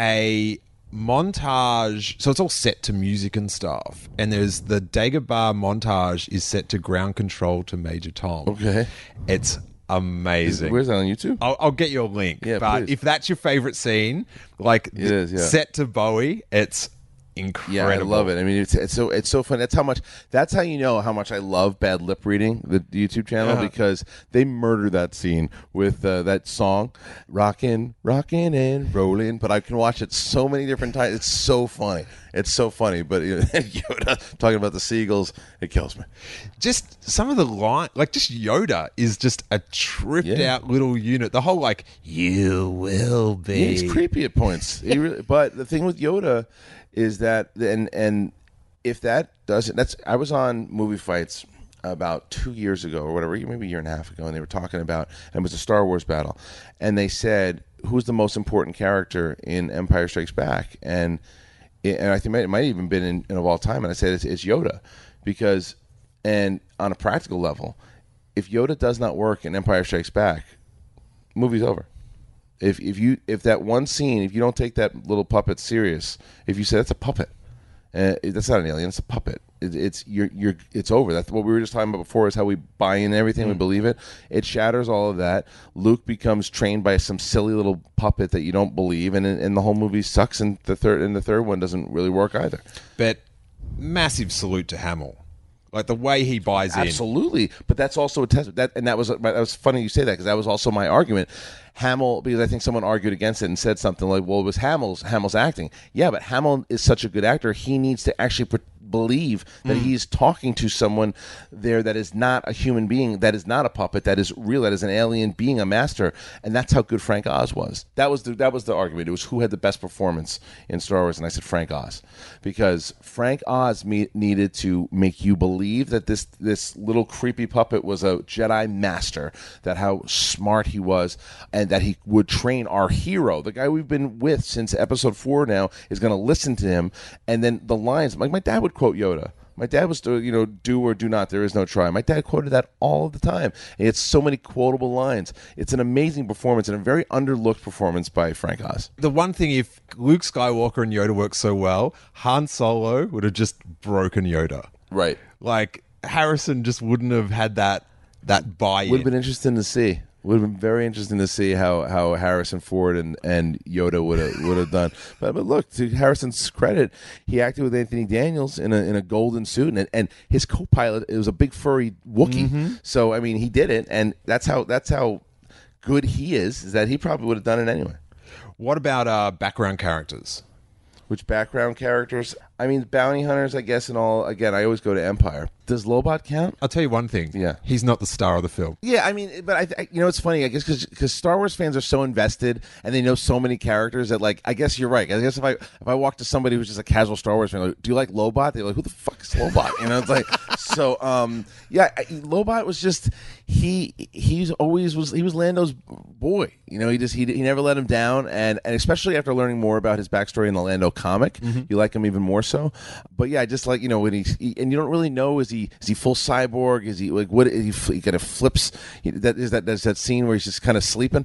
a montage. So it's all set to music and stuff, and there's the Dagobah montage is set to Ground Control to Major Tom. Okay. It's amazing. Where's that on YouTube? I'll, I'll get you a link. Yeah, but please. if that's your favorite scene, like It is, yeah. set to Bowie, it's incredible. Yeah, I love it. I mean, it's, it's so it's so fun. That's how much. That's how you know how much I love Bad Lip Reading, the YouTube channel, Yeah. because they murder that scene with uh, that song, "Rockin', Rockin' and Rollin'." But I can watch it so many different times. It's so funny. It's so funny. But you know, Yoda talking about the seagulls, it kills me. Just some of the line, like just Yoda is just a tripped Yeah. out little unit. The whole like, you will be. Yeah, he's creepy at points. He really, but the thing with Yoda is that, and and if that doesn't, that's I was on Movie Fights about two years ago or whatever, maybe a year and a half ago, and they were talking about, and it was a Star Wars battle, and they said, who's the most important character in Empire Strikes Back? And it, and I think it might have even been in, in of all time, and I said it's, it's Yoda, because, and on a practical level, if Yoda does not work in Empire Strikes Back, movie's over. If if you if that one scene, if you don't take that little puppet serious, if you say that's a puppet, uh, that's not an alien, it's a puppet. It, it's you're you're it's over. That's what we were just talking about before. Is how we buy in everything, we believe it. It shatters all of that. Luke becomes trained by some silly little puppet that you don't believe, and and the whole movie sucks. And the third and the third one doesn't really work either. But massive salute to Hamill. Like the way he buys in. Absolutely, but that's also a test. That and that was that was funny you say that, because that was also my argument. Hamill, because I think someone argued against it and said something like, "Well, it was Hamill's Hamill's acting." Yeah, but Hamill is such a good actor; he needs to actually pre- believe that Mm. he's talking to someone there that is not a human being, that is not a puppet, that is real, that is an alien being, a master, and that's how good Frank Oz was. That was the that was the argument. It was who had the best performance in Star Wars, and I said Frank Oz, because Frank Oz me- needed to make you believe that this this little creepy puppet was a Jedi master, that how smart he was, and that he would train our hero, the guy we've been with since episode four now, is going to listen to him. And then the lines, like my dad would quote Yoda. My dad was, you know, do or do not, there is no try. My dad quoted that all the time. And it's so many quotable lines. It's an amazing performance and a very underlooked performance by Frank Oz. The one thing, if Luke Skywalker and Yoda work so well, Han Solo would have just broken Yoda. Right. Like Harrison just wouldn't have had that that buy-in. Would have been interesting to see. Would have been very interesting to see how, how Harrison Ford and, and Yoda would have would have done. But but look, to Harrison's credit, he acted with Anthony Daniels in a in a golden suit, and and his co-pilot, it was a big furry Wookiee. Mm-hmm. So I mean, he did it, and that's how that's how good he is. Is that he probably would have done it anyway. What about uh, background characters? Which background characters? I mean, bounty hunters, I guess, and all. Again, I always go to Empire. Does Lobot count? I'll tell you one thing. Yeah. He's not the star of the film. Yeah, I mean, but I, I you know, it's funny. I guess because Star Wars fans are so invested and they know so many characters that, like, I guess you're right. I guess if I if I walk to somebody who's just a casual Star Wars fan, like, do you like Lobot? They're like, who the fuck is Lobot? You know, it's like, so, um, yeah, I, Lobot was just he he's always was he was Lando's boy. You know, he just he he never let him down, and and especially after learning more about his backstory in the Lando comic, you like him even more so. But yeah, just like, you know, when he's he, and you don't really know, is he is he full cyborg? Is he like what? Is he, he kind of flips. He, that is that there's that scene where he's just kind of sleeping.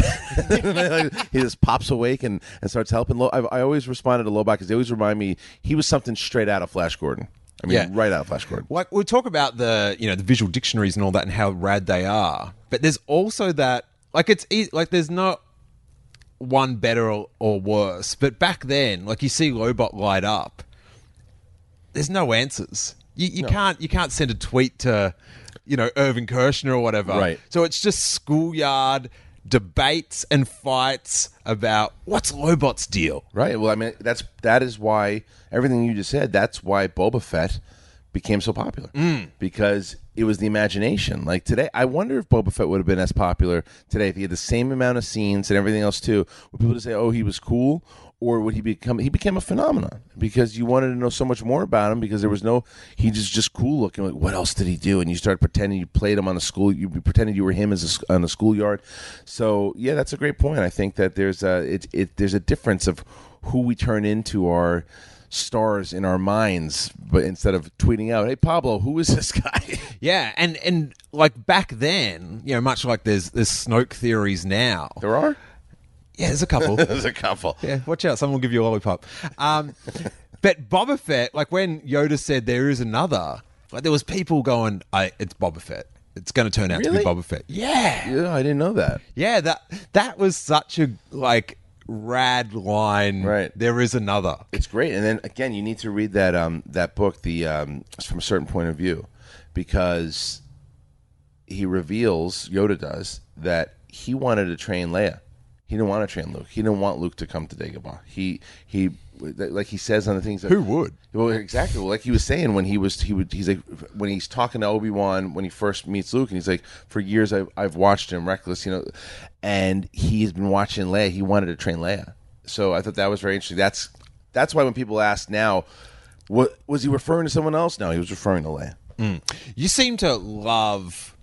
He just pops awake and, and starts helping. Lo, I, I always responded to Lobot because they always remind me he was something straight out of Flash Gordon. I mean, Yeah. right out of Flash Gordon. Like we'll talk about the you know the visual dictionaries and all that and how rad they are, but there's also that like it's easy, like there's not one better or, or worse. But back then, like you see Lobot light up, there's no answers. You, you can't you can't send a tweet to you know, Irvin Kershner or whatever. Right. So it's just schoolyard debates and fights about what's Lobot's deal. Right. Well, I mean, that's that is why everything you just said. That's why Boba Fett became so popular Mm. because it was the imagination. Like today, I wonder if Boba Fett would have been as popular today if he had the same amount of scenes and everything else too. Would people just say, "Oh, he was cool," or would he become? He became a phenomenon because you wanted to know so much more about him because there was no. He just just cool looking. Like, what else did he do? And you started pretending you played him on the school. You pretended you were him as a, on the schoolyard. So yeah, that's a great point. I think that there's a it, it there's a difference of who we turn into our stars in our minds, but instead of tweeting out, "Hey Pablo, who is this guy?" Yeah, and and like back then, you know, much like there's there's Snoke theories now. There are. Yeah, there's a couple. There's a couple. Yeah, watch out, someone will give you a lollipop. Um, but Boba Fett, like when Yoda said there is another, like there was people going, I, "It's Boba Fett. It's going to turn out Really? to be Boba Fett." Yeah, Yeah, I didn't know that. yeah. That that was such a like rad line. Right. There is another. It's great, and then again, you need to read that um, that book, the um, from a certain point of view, because he reveals, Yoda does, that he wanted to train Leia. He didn't want to train Luke. He didn't want Luke to come to Dagobah. He he, like he says on the things that, Who would? Well, exactly. Well, like he was saying when he was he would he's like when he's talking to Obi-Wan when he first meets Luke, and he's like, for years I've I've watched him reckless, you know, and he's been watching Leia. He wanted to train Leia. So I thought that was very interesting. That's that's why when people ask now, what was he referring to someone else? No, he was referring to Leia. Mm. You seem to love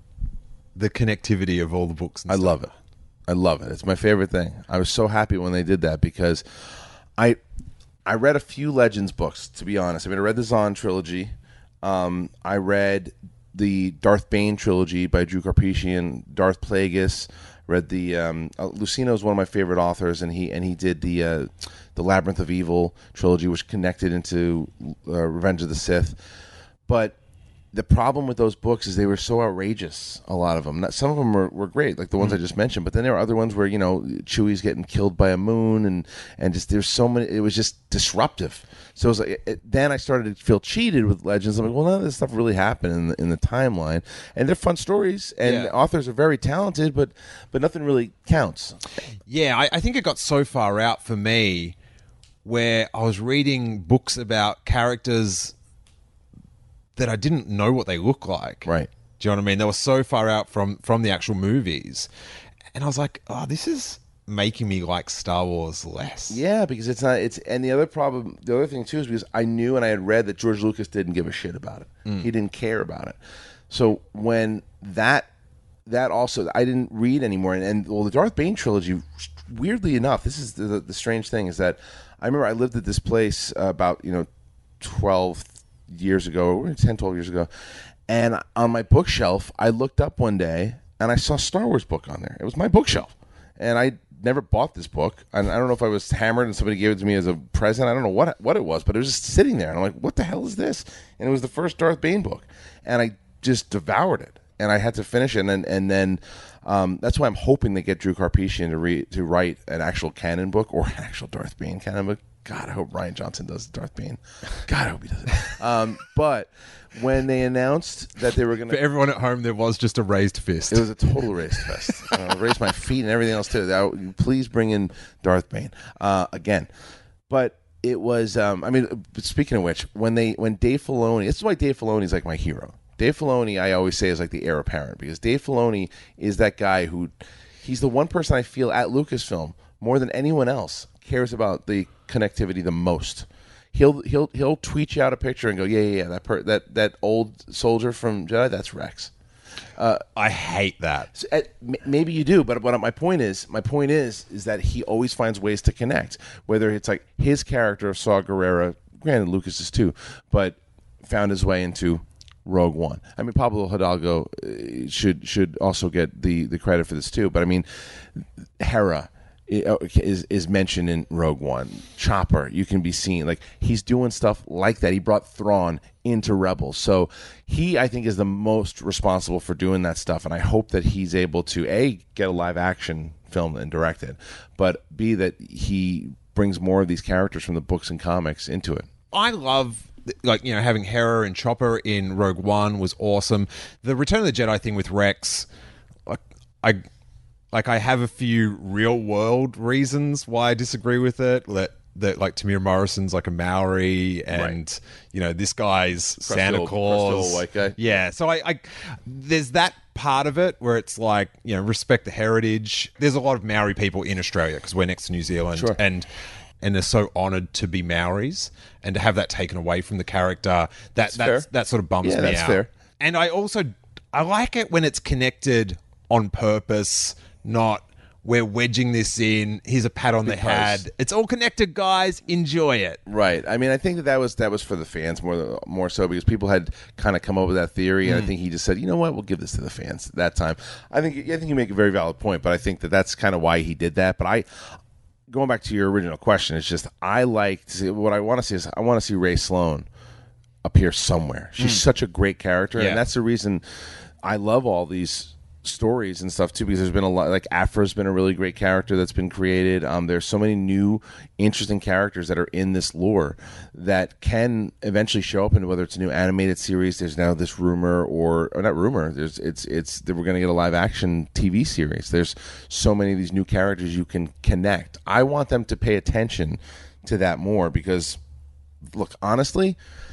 the connectivity of all the books. And I stuff. love it. I love it. It's my favorite thing. I was so happy when they did that because I I read a few Legends books, to be honest. I mean, I read the Zahn trilogy. Um, I read the Darth Bane trilogy by Drew Karpyshyn, Darth Plagueis. Read the um, uh, Lucino is one of my favorite authors, and he and he did the uh, the Labyrinth of Evil trilogy, which connected into uh, Revenge of the Sith. But the problem with those books is they were so outrageous, a lot of them. Not, some of them were, were great, like the ones mm-hmm. I just mentioned, but then there were other ones where, you know, Chewie's getting killed by a moon, and, and just there's so many, it was just disruptive. So it was like, it, then I started to feel cheated with Legends. I'm like, well, none of this stuff really happened in the, in the timeline. And they're fun stories, and yeah. the authors are very talented, but, but nothing really counts. Yeah, I, I think it got so far out for me where I was reading books about characters that I didn't know what they look like. Right. Do you know what I mean? They were so far out from, from the actual movies. And I was like, oh, this is making me like Star Wars less. Yeah, because it's not, it's, and the other problem, the other thing too is because I knew and I had read that George Lucas didn't give a shit about it. Mm. He didn't care about it. So when that, that also, I didn't read anymore. And, and well, the Darth Bane trilogy, weirdly enough, this is the, the, the strange thing is that I remember I lived at this place uh, about, you know, twelve years ago, ten, twelve years ago, and on my bookshelf, I looked up one day and I saw a Star Wars book on there. It was my bookshelf, and I never bought this book. And I don't know if I was hammered and somebody gave it to me as a present. I don't know what what it was, but it was just sitting there, and I'm like, what the hell is this? And it was the first Darth Bane book, and I just devoured it, and I had to finish it, and then, and then um, that's why I'm hoping they get Drew Karpyshyn to read to write an actual canon book or an actual Darth Bane canon book. God, I hope Rian Johnson does Darth Bane. God, I hope he does it. Um, but when they announced that they were going to... For everyone at home, there was just a raised fist. It was a total raised fist. I uh, raised my feet and everything else, too. That, please bring in Darth Bane uh, again. But it was... Um, I mean, speaking of which, when they when Dave Filoni... This is why Dave Filoni is like my hero. Dave Filoni, I always say, is like the heir apparent, because Dave Filoni is that guy who... He's the one person I feel at Lucasfilm, more than anyone else, cares about the connectivity the most. He'll he'll he'll tweet you out a picture and go, yeah, yeah, yeah, that per, that that old soldier from Jedi, that's Rex. Uh, I hate that. So, uh, m- maybe you do, but what my point is, my point is, is that he always finds ways to connect. Whether it's like his character of Saw Gerrera, granted Lucas is too, but found his way into Rogue One. I mean, Pablo Hidalgo uh, should should also get the the credit for this too. But I mean, Hera is is mentioned in Rogue One. Chopper, you can be seen like he's doing stuff like that. He brought Thrawn into Rebels, so he I think is the most responsible for doing that stuff. And I hope that he's able to a get a live action film and direct it, but b that he brings more of these characters from the books and comics into it. I love like, you know, having Hera and Chopper in Rogue One was awesome. The Return of the Jedi thing with Rex, like I like I have a few real world reasons why I disagree with it. That that like Tamir Morrison's like a Maori, and Right. you know, this guy's Crusty Santa old- Claus, crusty old white guy. Yeah, so I, I there's that part of it where it's like, you know, respect the heritage. There's a lot of Maori people in Australia because we're next to New Zealand, Sure. and and they're so honoured to be Maoris, and to have that taken away from the character, that that's, fair. that sort of bums Yeah, me that's out. fair. And I also I like it when it's connected on purpose, not we're wedging this in. Here's a pat on the Because- head. It's all connected, guys. Enjoy it. Right. I mean, I think that that was that was for the fans more more so because people had kind of come up with that theory, and I think he just said, you know what, we'll give this to the fans that time. I think I think you make a very valid point, but I think that that's kind of why he did that. But I, going back to your original question, it's just I like to see, what I want to see is I want to see Ray Sloan appear somewhere. She's such a great character, Yeah. and that's the reason I love all these stories and stuff too, because there's been a lot, like Afra's been a really great character that's been created. Um, there's so many new interesting characters that are in this lore that can eventually show up in whether it's a new animated series. There's now this rumor, or, or not rumor, there's it's it's that we're going to get a live action T V series. There's so many of these new characters you can connect. I want them to pay attention to that more because, look, honestly,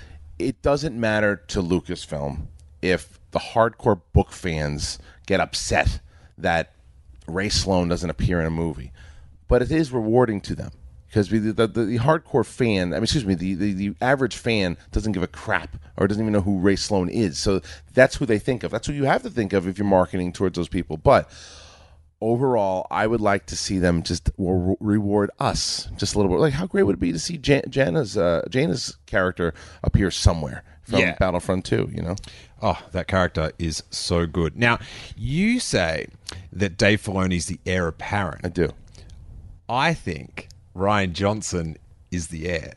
it doesn't matter to Lucasfilm if the hardcore book fans get upset that Ray Sloan doesn't appear in a movie, but it is rewarding to them because the, the, the, the hardcore fan, I mean, excuse me, the, the, the average fan doesn't give a crap or doesn't even know who Ray Sloan is. So that's who they think of. That's who you have to think of if you're marketing towards those people. But overall, I would like to see them just re- reward us just a little bit. Like, how great would it be to see Jan- Jana's uh, Jana's character appear somewhere from Yeah. Battlefront two? You know, Oh, that character is so good. Now, you say that Dave Filoni's the heir apparent. I do. I think Rian Johnson is the heir.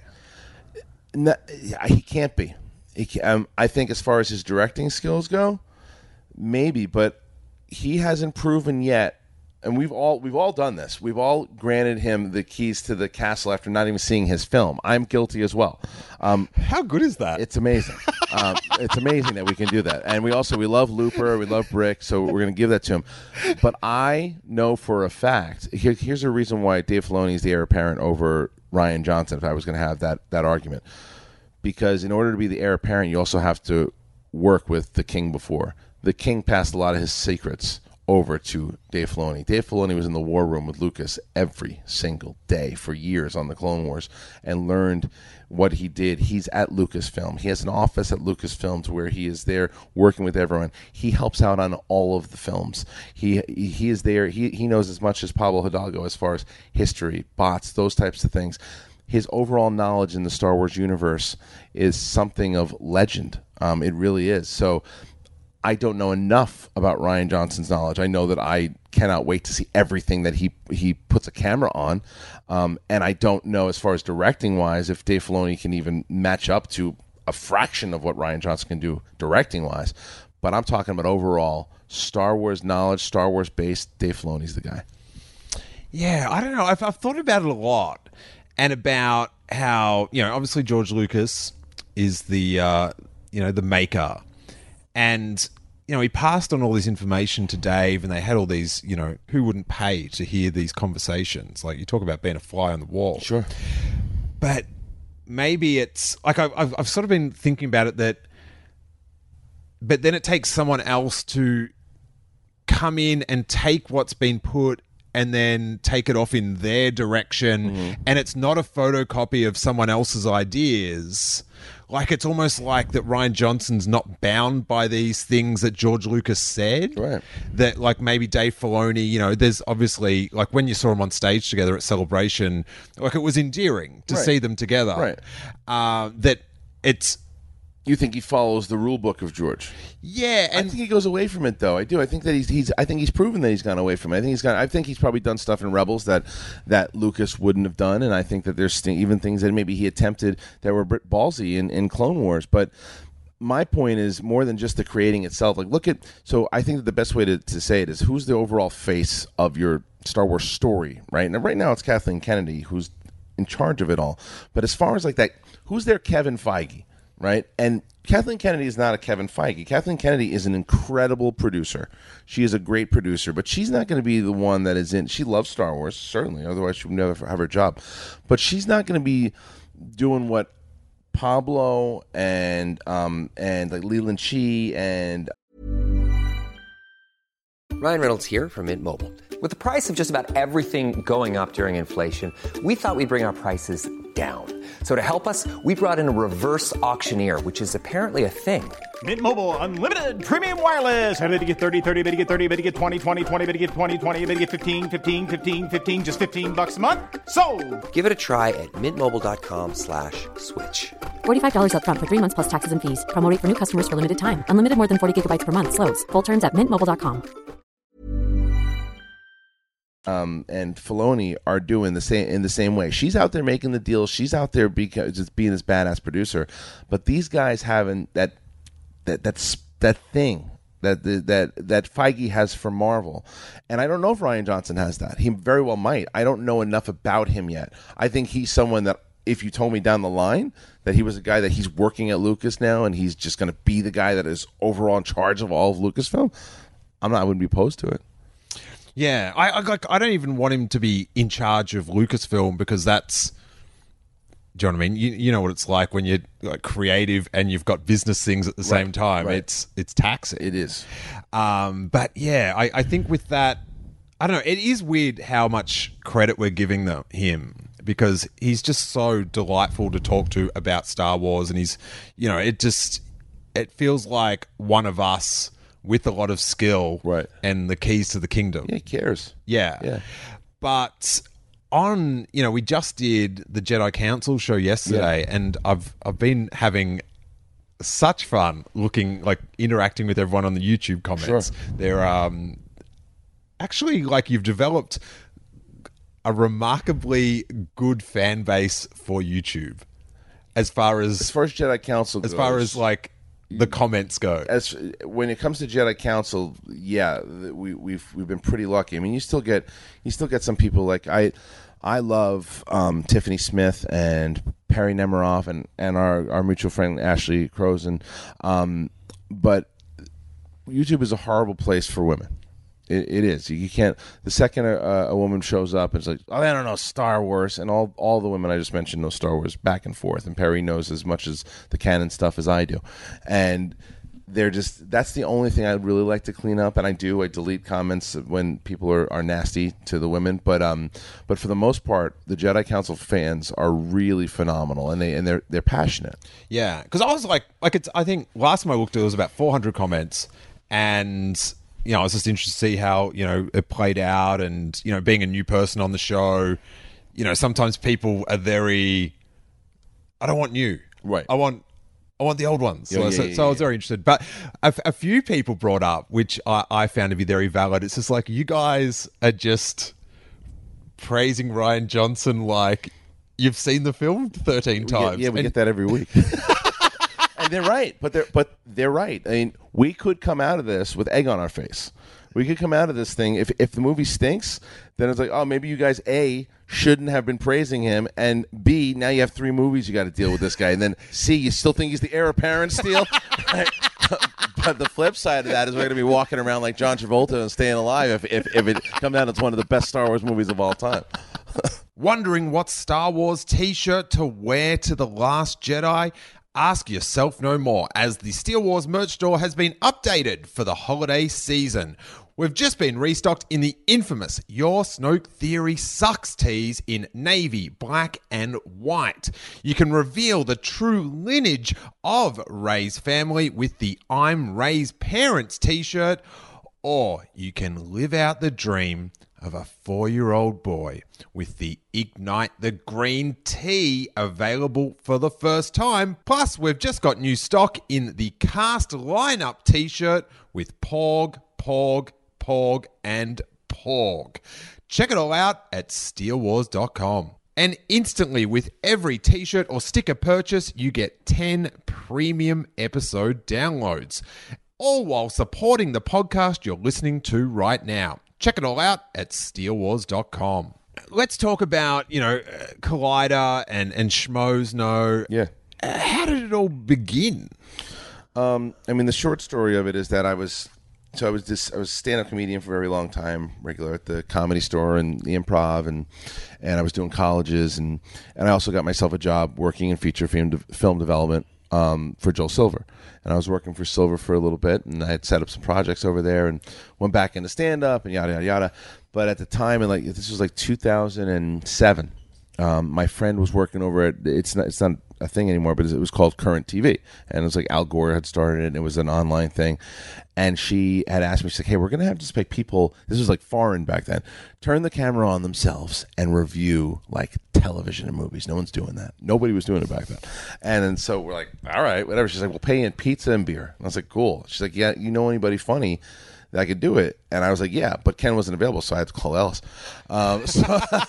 No, he can't be. He can, um, I think as far as his directing skills go, maybe, but he hasn't proven yet. And we've all we've all done this. We've all granted him the keys to the castle after not even seeing his film. I'm guilty as well. Um, How good is that? It's amazing. um, it's amazing that we can do that. And we also we love Looper, we love Brick, so we're going to give that to him. But I know for a fact. Here, here's a reason why Dave Filoni is the heir apparent over Rian Johnson. If I was going to have that that argument, because in order to be the heir apparent, you also have to work with the king before. The king passed a lot of his secrets over to Dave Filoni. Dave Filoni was in the war room with Lucas every single day for years on the Clone Wars and learned what he did. He's at Lucasfilm. He has an office at Lucasfilms where he is there working with everyone. He helps out on all of the films. He he is there. He, he knows as much as Pablo Hidalgo as far as history, bots, those types of things. His overall knowledge in the Star Wars universe is something of legend. Um, it really is. So I don't know enough about Rian Johnson's knowledge. I know that I cannot wait to see everything that he he puts a camera on, um, and I don't know as far as directing wise if Dave Filoni can even match up to a fraction of what Rian Johnson can do directing wise. But I'm talking about overall Star Wars knowledge, Star Wars based. Dave Filoni's the guy. Yeah, I don't know. I've, I've thought about it a lot, and about how, you know, obviously George Lucas is the uh, you know the maker. And, you know, he passed on all this information to Dave, and they had all these, you know, who wouldn't pay to hear these conversations? Like, you talk about being a fly on the wall. Sure. But maybe it's, like, I've, I've, I've sort of been thinking about it that, but then it takes someone else to come in and take what's been put and then take it off in their direction. Mm-hmm. And it's not a photocopy of someone else's ideas. Like, it's almost like that Rian Johnson's not bound by these things that George Lucas said. Right. That, like, maybe Dave Filoni, you know, there's obviously, like, when you saw them on stage together at Celebration, like, it was endearing to Right. see them together. Right. Uh, that it's... You think he follows the rule book of George? Yeah, I and think he goes away from it, though. I do. I think that he's he's. I think he's proven that he's gone away from it. I think he's gone. I think he's probably done stuff in Rebels that that Lucas wouldn't have done, and I think that there's st- even things that maybe he attempted that were bit ballsy in, in Clone Wars. But my point is more than just the creating itself. Like, look at. So I think that the best way to, to say it is who's the overall face of your Star Wars story, right? And right now it's Kathleen Kennedy who's in charge of it all. But as far as like that, who's their Kevin Feige? right? And Kathleen Kennedy is not a Kevin Feige. Kathleen Kennedy is an incredible producer. She is a great producer, but she's not going to be the one that is in. She loves Star Wars, certainly. Otherwise, she would never have her job. But she's not going to be doing what Pablo and um and like Leland Chi and Ryan Reynolds here from Mint Mobile. With the price of just about everything going up during inflation, we thought we'd bring our prices down. So to help us, we brought in a reverse auctioneer, which is apparently a thing. Mint Mobile Unlimited Premium Wireless. How to get thirty, thirty, how to get thirty, how to get twenty, twenty, twenty, how to get twenty, twenty, how to get fifteen, fifteen, fifteen, fifteen, just fifteen bucks a month? Sold! Give it a try at mintmobile.com slash switch. forty-five dollars up front for three months plus taxes and fees. Promo rate for new customers for limited time. Unlimited more than forty gigabytes per month. Slows full terms at mint mobile dot com. Um, and Filoni are doing the same in the same way. She's out there making the deals. She's out there because just being this badass producer. But these guys haven't that that that's that thing that that that Feige has for Marvel. And I don't know if Rian Johnson has that. He very well might. I don't know enough about him yet. I think he's someone that if you told me down the line that he was a guy that he's working at Lucas now and he's just going to be the guy that is overall in charge of all of Lucasfilm, I'm not. I wouldn't be opposed to it. Yeah, I, I like. I don't even want him to be in charge of Lucasfilm because that's. Do you know what I mean? You, you know what it's like when you're like creative and you've got business things at the Right, same time. right. It's it's taxing. It is. Um, but yeah, I, I think with that, I don't know. It is weird how much credit we're giving them, him because he's just so delightful to talk to about Star Wars, and he's, you know, it just it feels like one of us with a lot of skill, Right. and the keys to the kingdom. Yeah, he cares. Yeah. Yeah. But on, you know, we just did the Jedi Council show yesterday, and I've I've been having such fun looking, like, interacting with everyone on the YouTube comments. Sure. They're um actually, like, you've developed a remarkably good fan base for YouTube as far as As far as Jedi Council as goes, far as like the comments go. as when it comes to Jedi Council, yeah, th- we, we've we've been pretty lucky. I mean, you still get you still get some people like I, I love um, Tiffany Smith and Perry Nemiroff and, and our, our mutual friend Ashley Crozen, um, but YouTube is a horrible place for women. It, it is. You can't. The second a, a woman shows up, it's like, oh, I don't know Star Wars, and all all the women I just mentioned know Star Wars back and forth. And Perry knows as much as the canon stuff as I do, and they're just. That's the only thing I'd really like to clean up, and I do. I delete comments when people are, are nasty to the women, but um, but for the most part, the Jedi Council fans are really phenomenal, and they and they're they're passionate. Yeah, because I was like, like it's. I think last time I looked, it was about four hundred comments, and you know, I was just interested to see how, you know, it played out, and you know, being a new person on the show, you know, sometimes people are very. I don't want new. Right. I want. I want the old ones. Yeah, So, yeah, so, yeah, so I was yeah. very interested. But a, a few people brought up, which I, I found to be very valid. It's just like, you guys are just praising Rian Johnson like you've seen the film thirteen We times. get, yeah, we And- get that every week. And they're right, but they're but they're right. I mean, we could come out of this with egg on our face. We could come out of this thing if if the movie stinks, then it's like, oh, maybe you guys A shouldn't have been praising him, and B, now you have three movies you got to deal with this guy, and then C, you still think he's the heir apparent still. Right? But the flip side of that is we're going to be walking around like John Travolta and staying alive if if, if it comes down to one of the best Star Wars movies of all time. Wondering what Star Wars t-shirt to wear to The Last Jedi? Ask yourself no more, as the Steele Wars merch store has been updated for the holiday season. We've just been restocked in the infamous Your Snoke Theory Sucks tees in navy, black, and white. You can reveal the true lineage of Rey's family with the I'm Rey's Parents t-shirt, or you can live out the dream of a four-year-old boy with the Ignite the Green tea available for the first time. Plus, we've just got new stock in the cast lineup t-shirt with Porg, Porg, Porg, and Porg. Check it all out at steele wars dot com. And instantly, with every t-shirt or sticker purchase, you get ten premium episode downloads, all while supporting the podcast you're listening to right now. Check it all out at steele wars dot com. Let's talk about, you know, uh, Collider and, and Schmoes know. Yeah. how did it all begin? Um, I mean, the short story of it is that I was, so I was this, I was a stand-up comedian for a very long time, regular at the Comedy Store and the Improv, and and I was doing colleges, and and I also got myself a job working in feature film de- film development um, for Joel Silver, and I was working for Silver for a little bit, and I had set up some projects over there, and went back into stand-up and yada yada yada. But at the time, and like this was like two thousand seven, um, my friend was working over at it's not it's not. a thing anymore, but it was called Current T V, and it was like Al Gore had started it, and it was an online thing, and she had asked me, she's like, hey, we're gonna have to just make people, this was like foreign back then, turn the camera on themselves and review like television and movies. No one's doing that. Nobody was doing it back then. And then so we're like, all right, whatever. She's like, we'll pay in pizza and beer. And I was like, cool. She's like, yeah, you know anybody funny that I could do it? And I was like, yeah, but Ken wasn't available, so I had to call Ellis. Um, so,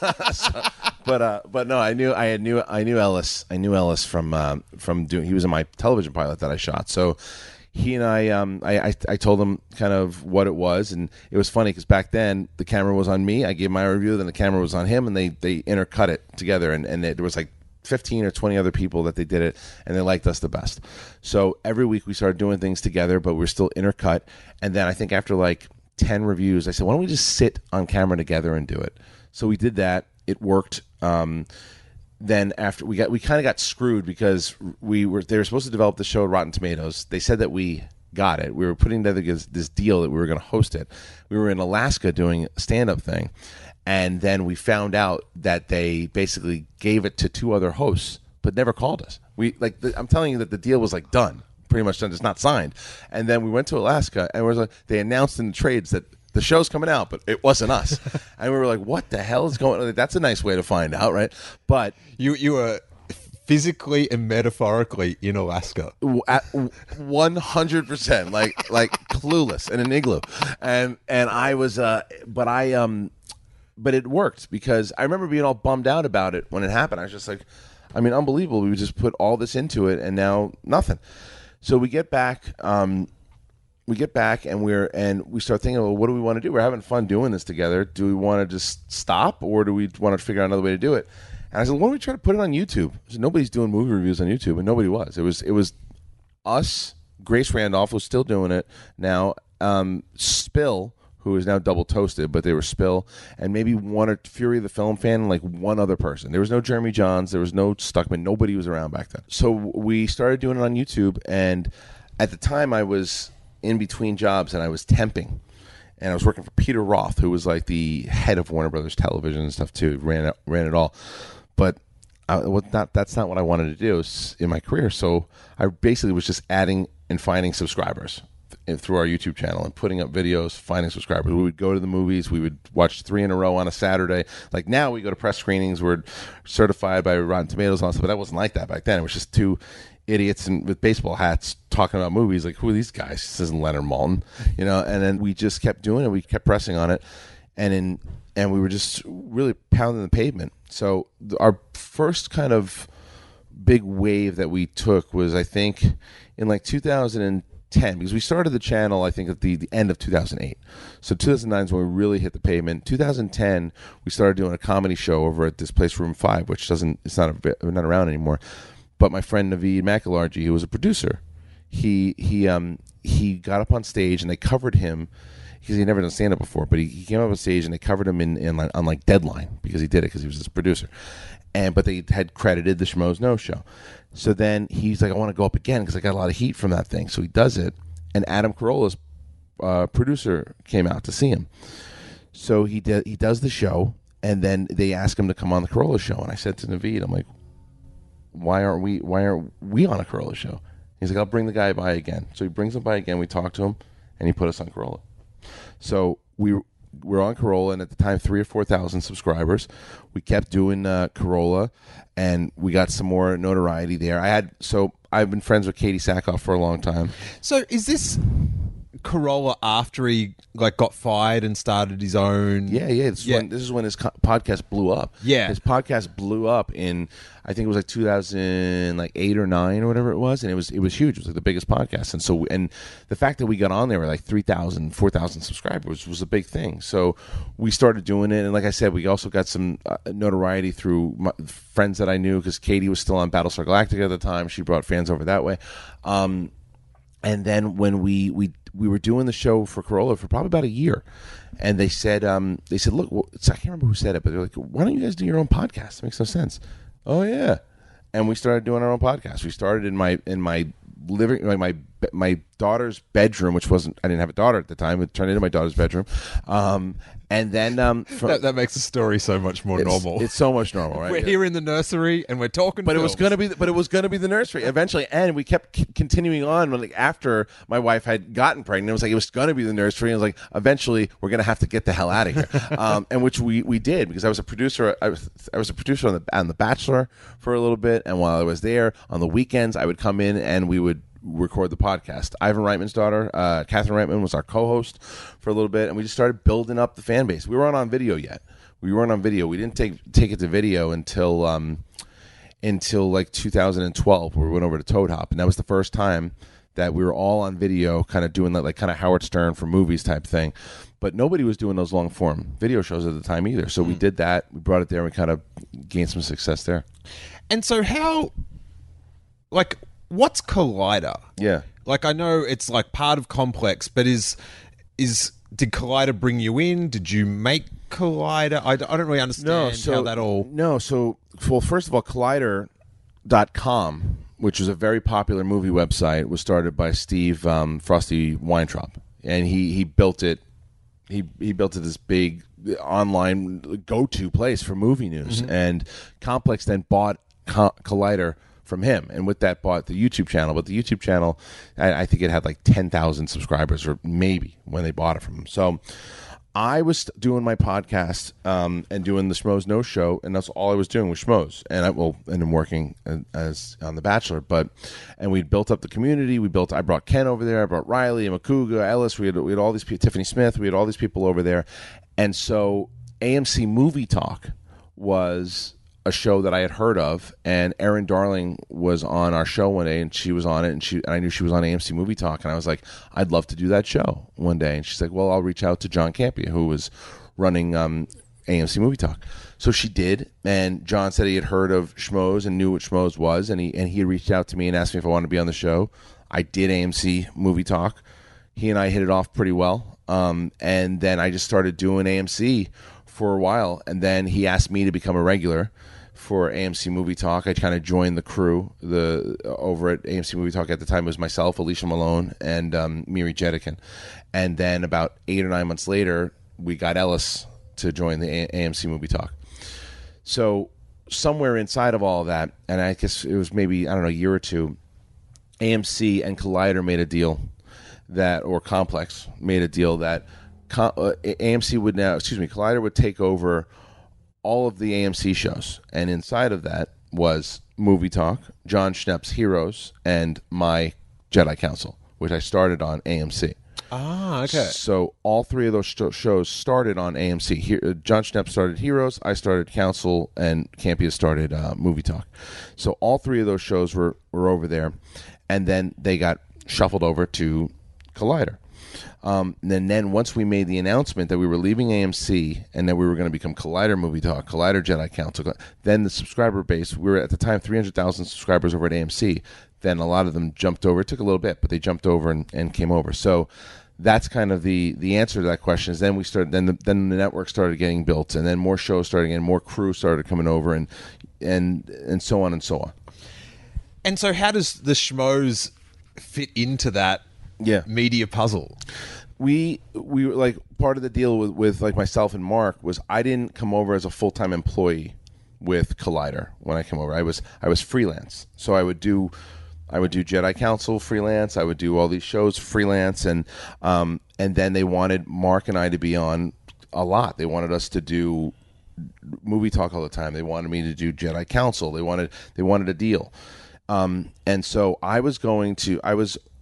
so, but uh, but no, I knew I had knew I knew Ellis. I knew Ellis from um, from doing. He was in my television pilot that I shot. So he and I, um, I, I, I told him kind of what it was, and it was funny because back then the camera was on me. I gave my review, then the camera was on him, and they they intercut it together, and and it, there was like fifteen or twenty other people that they did it, and they liked us the best. So every week we started doing things together, but we we're still intercut. And then I think after like ten reviews, I said, why don't we just sit on camera together and do it? So we did that. It worked. Um, then after we got, we kind of got screwed because we were they were supposed to develop the show at Rotten Tomatoes. They said that we got it. We were putting together this, this deal that we were going to host it. We were in Alaska doing a stand-up thing. And then we found out that they basically gave it to two other hosts, but never called us. We like the, I'm telling you that the deal was like done, pretty much done, just not signed. And then we went to Alaska, and we was like, they announced in the trades that the show's coming out, but it wasn't us. And we were like, what the hell is going on? That's a nice way to find out, right? But You you were physically and metaphorically in Alaska. at one hundred percent, like like clueless in an igloo, and and I was, uh, but I um. But it worked because I remember being all bummed out about it when it happened. I was just like, I mean, unbelievable. We just put all this into it and now nothing. So we get back, um, we get back and we're and we start thinking, well, what do we want to do? We're having fun doing this together. Do we want to just stop, or do we want to figure out another way to do it? And I said, why don't we try to put it on YouTube? So nobody's doing movie reviews on YouTube, and nobody was. It was it was us. Grace Randolph was still doing it now. Um, Spill, who is now Double Toasted, but they were Spill, and maybe one or Fury the Film Fan, and like one other person. There was no Jeremy Johns, there was no Stuckman, nobody was around back then. So we started doing it on YouTube, and at the time I was in between jobs, and I was temping, and I was working for Peter Roth, who was like the head of Warner Brothers Television and stuff too, ran it, ran it all. But I, well, not, that's not what I wanted to do in my career, so I basically was just adding and finding subscribers through our YouTube channel and putting up videos, finding subscribers. We would go to the movies. We would watch three in a row on a Saturday. Like now we go to press screenings. We're certified by Rotten Tomatoes and all stuff, but that wasn't like that back then. It was just two idiots and with baseball hats talking about movies. Like, who are these guys? This isn't Leonard Maltin, you know? And then we just kept doing it. We kept pressing on it. And in, and we were just really pounding the pavement. So our first kind of big wave that we took was, I think, in like two thousand ten, because we started the channel, I think, at the, the end of two thousand eight. So two thousand nine is when we really hit the pavement. two thousand ten, we started doing a comedy show over at this place, Room five, which doesn't, it's not a, not around anymore. But my friend Naveed McElargy, who was a producer, he he um he got up on stage and they covered him because he'd never done stand up before. But he, he came up on stage and they covered him in, in on like Deadline because he did it because he was this producer. And but they had credited the Schmoes Know Show. So then he's like, I want to go up again because I got a lot of heat from that thing. So he does it, and Adam Carolla's uh, producer came out to see him. So he did. He does the show, and then they ask him to come on the Carolla show. And I said to Naveed, I'm like, why aren't we? Why aren't we on a Carolla show? He's like, I'll bring the guy by again. So he brings him by again. We talk to him, and he put us on Carolla. So we we're on Carolla, and at the time, three or four thousand subscribers. We kept doing uh, Carolla, and we got some more notoriety there. I had so I've been friends with Katie Sackhoff for a long time. So is this Corolla after he like got fired and started his own? Yeah, yeah. This, Yeah. Is when, this is when his co- podcast blew up. Yeah. His podcast blew up in, I think it was like two thousand like eight or nine or whatever it was, and it was it was huge. It was like the biggest podcast, and so and the fact that we got on there with like three thousand, four thousand subscribers was a big thing. So we started doing it, and like I said, we also got some uh, notoriety through my friends that I knew because Katie was still on Battlestar Galactica at the time. She brought fans over that way. Um, and then when we we we were doing the show for Corolla for probably about a year, and they said um, they said, look, well, it's, I can't remember who said it, but they're like, why don't you guys do your own podcast? It makes no sense. Oh yeah, and we started doing our own podcast. We started in my in my living like my my daughter's bedroom, which wasn't I didn't have a daughter at the time. It turned into my daughter's bedroom, um, and then um, from, That, that makes the story so much more it's, normal. It's so much normal, right? We're here in the nursery and we're talking. But it was films. gonna be, but it was gonna be the nursery eventually, and we kept c- continuing on. Like after my wife had gotten pregnant, it was like it was gonna be the nursery. And it was like eventually we're gonna have to get the hell out of here, um, and which we, we did because I was a producer. I was I was a producer on the on the Bachelor for a little bit, and while I was there on the weekends, I would come in and we would record the podcast. Ivan Reitman's daughter, uh, Catherine Reitman, was our co-host for a little bit, and we just started building up the fan base. We weren't on video yet. We weren't on video. We didn't take take it to video until um, until like two thousand twelve, where we went over to Toad Hop, and that was the first time that we were all on video, kind of doing that, like kind of Howard Stern for movies type thing. But nobody was doing those long form video shows at the time either. So mm. we did that. We brought it there, and we kind of gained some success there. And so how, like, what's Collider? Yeah. Like, I know it's like part of Complex, but is is did Collider bring you in? Did you make Collider? I, I don't really understand how that all... No, so, well, first of all, Collider dot com, which is a very popular movie website, was started by Steve um, Frosty Weintraub. And he, he built it, he, he built it this big online go-to place for movie news. Mm-hmm. And Complex then bought Co- Collider from him, and with that bought the YouTube channel. But the YouTube channel, I, I think it had like ten thousand subscribers, or maybe when they bought it from him. So I was doing my podcast um, and doing the Schmoes Know Show, and that's all I was doing was Schmoes, and I well, and I'm working as on The Bachelor. But and we built up the community. We built. I brought Ken over there. I brought Riley, Makuga, Ellis. We had we had all these people, Tiffany Smith. We had all these people over there, and so A M C Movie Talk was a show that I had heard of, and Erin Darling was on our show one day, and she was on it, and she and I knew she was on A M C Movie Talk, and I was like, I'd love to do that show one day. And she's like, well, I'll reach out to John Campea, who was running um, A M C Movie Talk. So she did, and John said he had heard of Schmoes and knew what Schmoes was, and he and he had reached out to me and asked me if I wanted to be on the show. I did A M C Movie Talk. He and I hit it off pretty well, um, and then I just started doing A M C for a while, and then he asked me to become a regular for A M C Movie Talk. I kind of joined the crew the over at A M C Movie Talk. At the time, it was myself, Alicia Malone, and um, Miri Jedikin. And then about eight or nine months later, we got Ellis to join the A- AMC Movie Talk. So somewhere inside of all of that, and I guess it was maybe, I don't know, a year or two, A M C and Collider made a deal that, or Complex made a deal that uh, A M C would now, excuse me, Collider would take over all of the A M C shows, and inside of that was Movie Talk, John Schnepp's Heroes, and my Jedi Council, which I started on A M C. Ah, okay. So all three of those sh- shows started on A M C. Here, uh, John Schnepp started Heroes, I started Council, and Campea started uh, Movie Talk. So all three of those shows were, were over there, and then they got shuffled over to Collider. Um, and then, then once we made the announcement that we were leaving A M C and that we were going to become Collider Movie Talk, Collider Jedi Council, then the subscriber base, we were at the time three hundred thousand subscribers over at A M C. Then a lot of them jumped over. It took a little bit, but they jumped over and, and came over. So that's kind of the, the answer to that question. Is then we started, then the, then the network started getting built, and then more shows started getting, more crew started coming over, and and and so on and so on. And so, how does the Schmoes fit into that yeah. media puzzle? We we were like part of the deal with, with like myself and Mark was I didn't come over as a full time employee with Collider when I came over. I was I was freelance, so I would do I would do Jedi Council freelance. I would do all these shows freelance, and um and then they wanted Mark and I to be on a lot. They wanted us to do Movie Talk all the time. They wanted me to do Jedi Council. They wanted they wanted a deal, um and so I was going to I was.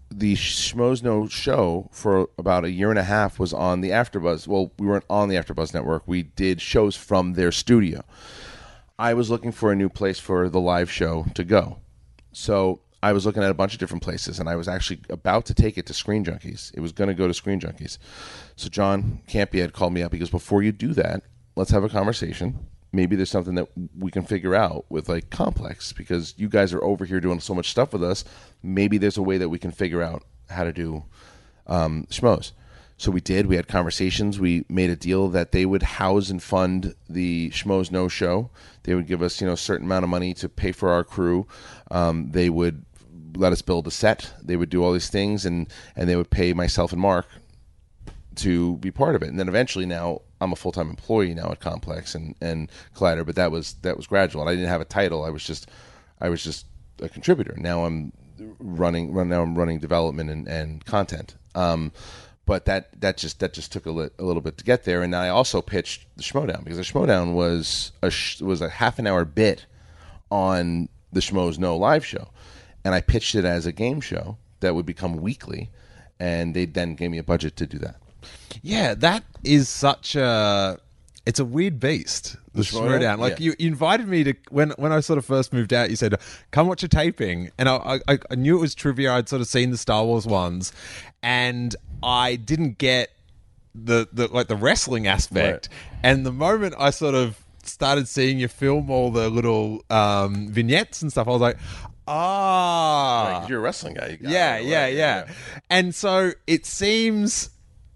the Schmoes Know show for about a year and a half was on the AfterBuzz. Well, we weren't on the AfterBuzz network. We did shows from their studio. I was looking for a new place for the live show to go. So I was looking at a bunch of different places, and I was actually about to take it to Screen Junkies. It was going to go to Screen Junkies. So John Campea had called me up. He goes, before you do that, let's have a conversation. Maybe there's something that we can figure out with, like, Complex, because you guys are over here doing so much stuff with us. Maybe there's a way that we can figure out how to do um, Schmoes. So we did. We had conversations. We made a deal that they would house and fund the Schmoes Know show. They would give us, you know, a certain amount of money to pay for our crew. Um, they would let us build a set. They would do all these things, and, and they would pay myself and Mark to be part of it. And then eventually now I'm a full-time employee now at Complex and, and Collider, but that was that was gradual. And I didn't have a title. I was just I was just a contributor. Now I'm running run now I'm running development and, and content. Um, but that that just that just took a, li- a little bit to get there. And I also pitched the Schmoedown, because the Schmoedown was a sh- was a half an hour bit on the Schmoes Know live show. And I pitched it as a game show that would become weekly, and they then gave me a budget to do that. Yeah, that is such a... It's a weird beast, the Schmoedown. Like, yeah. you, you invited me to... When when I sort of first moved out, you said, come watch a taping. And I, I, I knew it was trivia. I'd sort of seen the Star Wars ones. And I didn't get the, the like the wrestling aspect. Right. And the moment I sort of started seeing you film all the little um, vignettes and stuff, I was like... Ah, right, you're a wrestling guy. You got yeah, it, yeah, right? yeah, yeah. And so it seems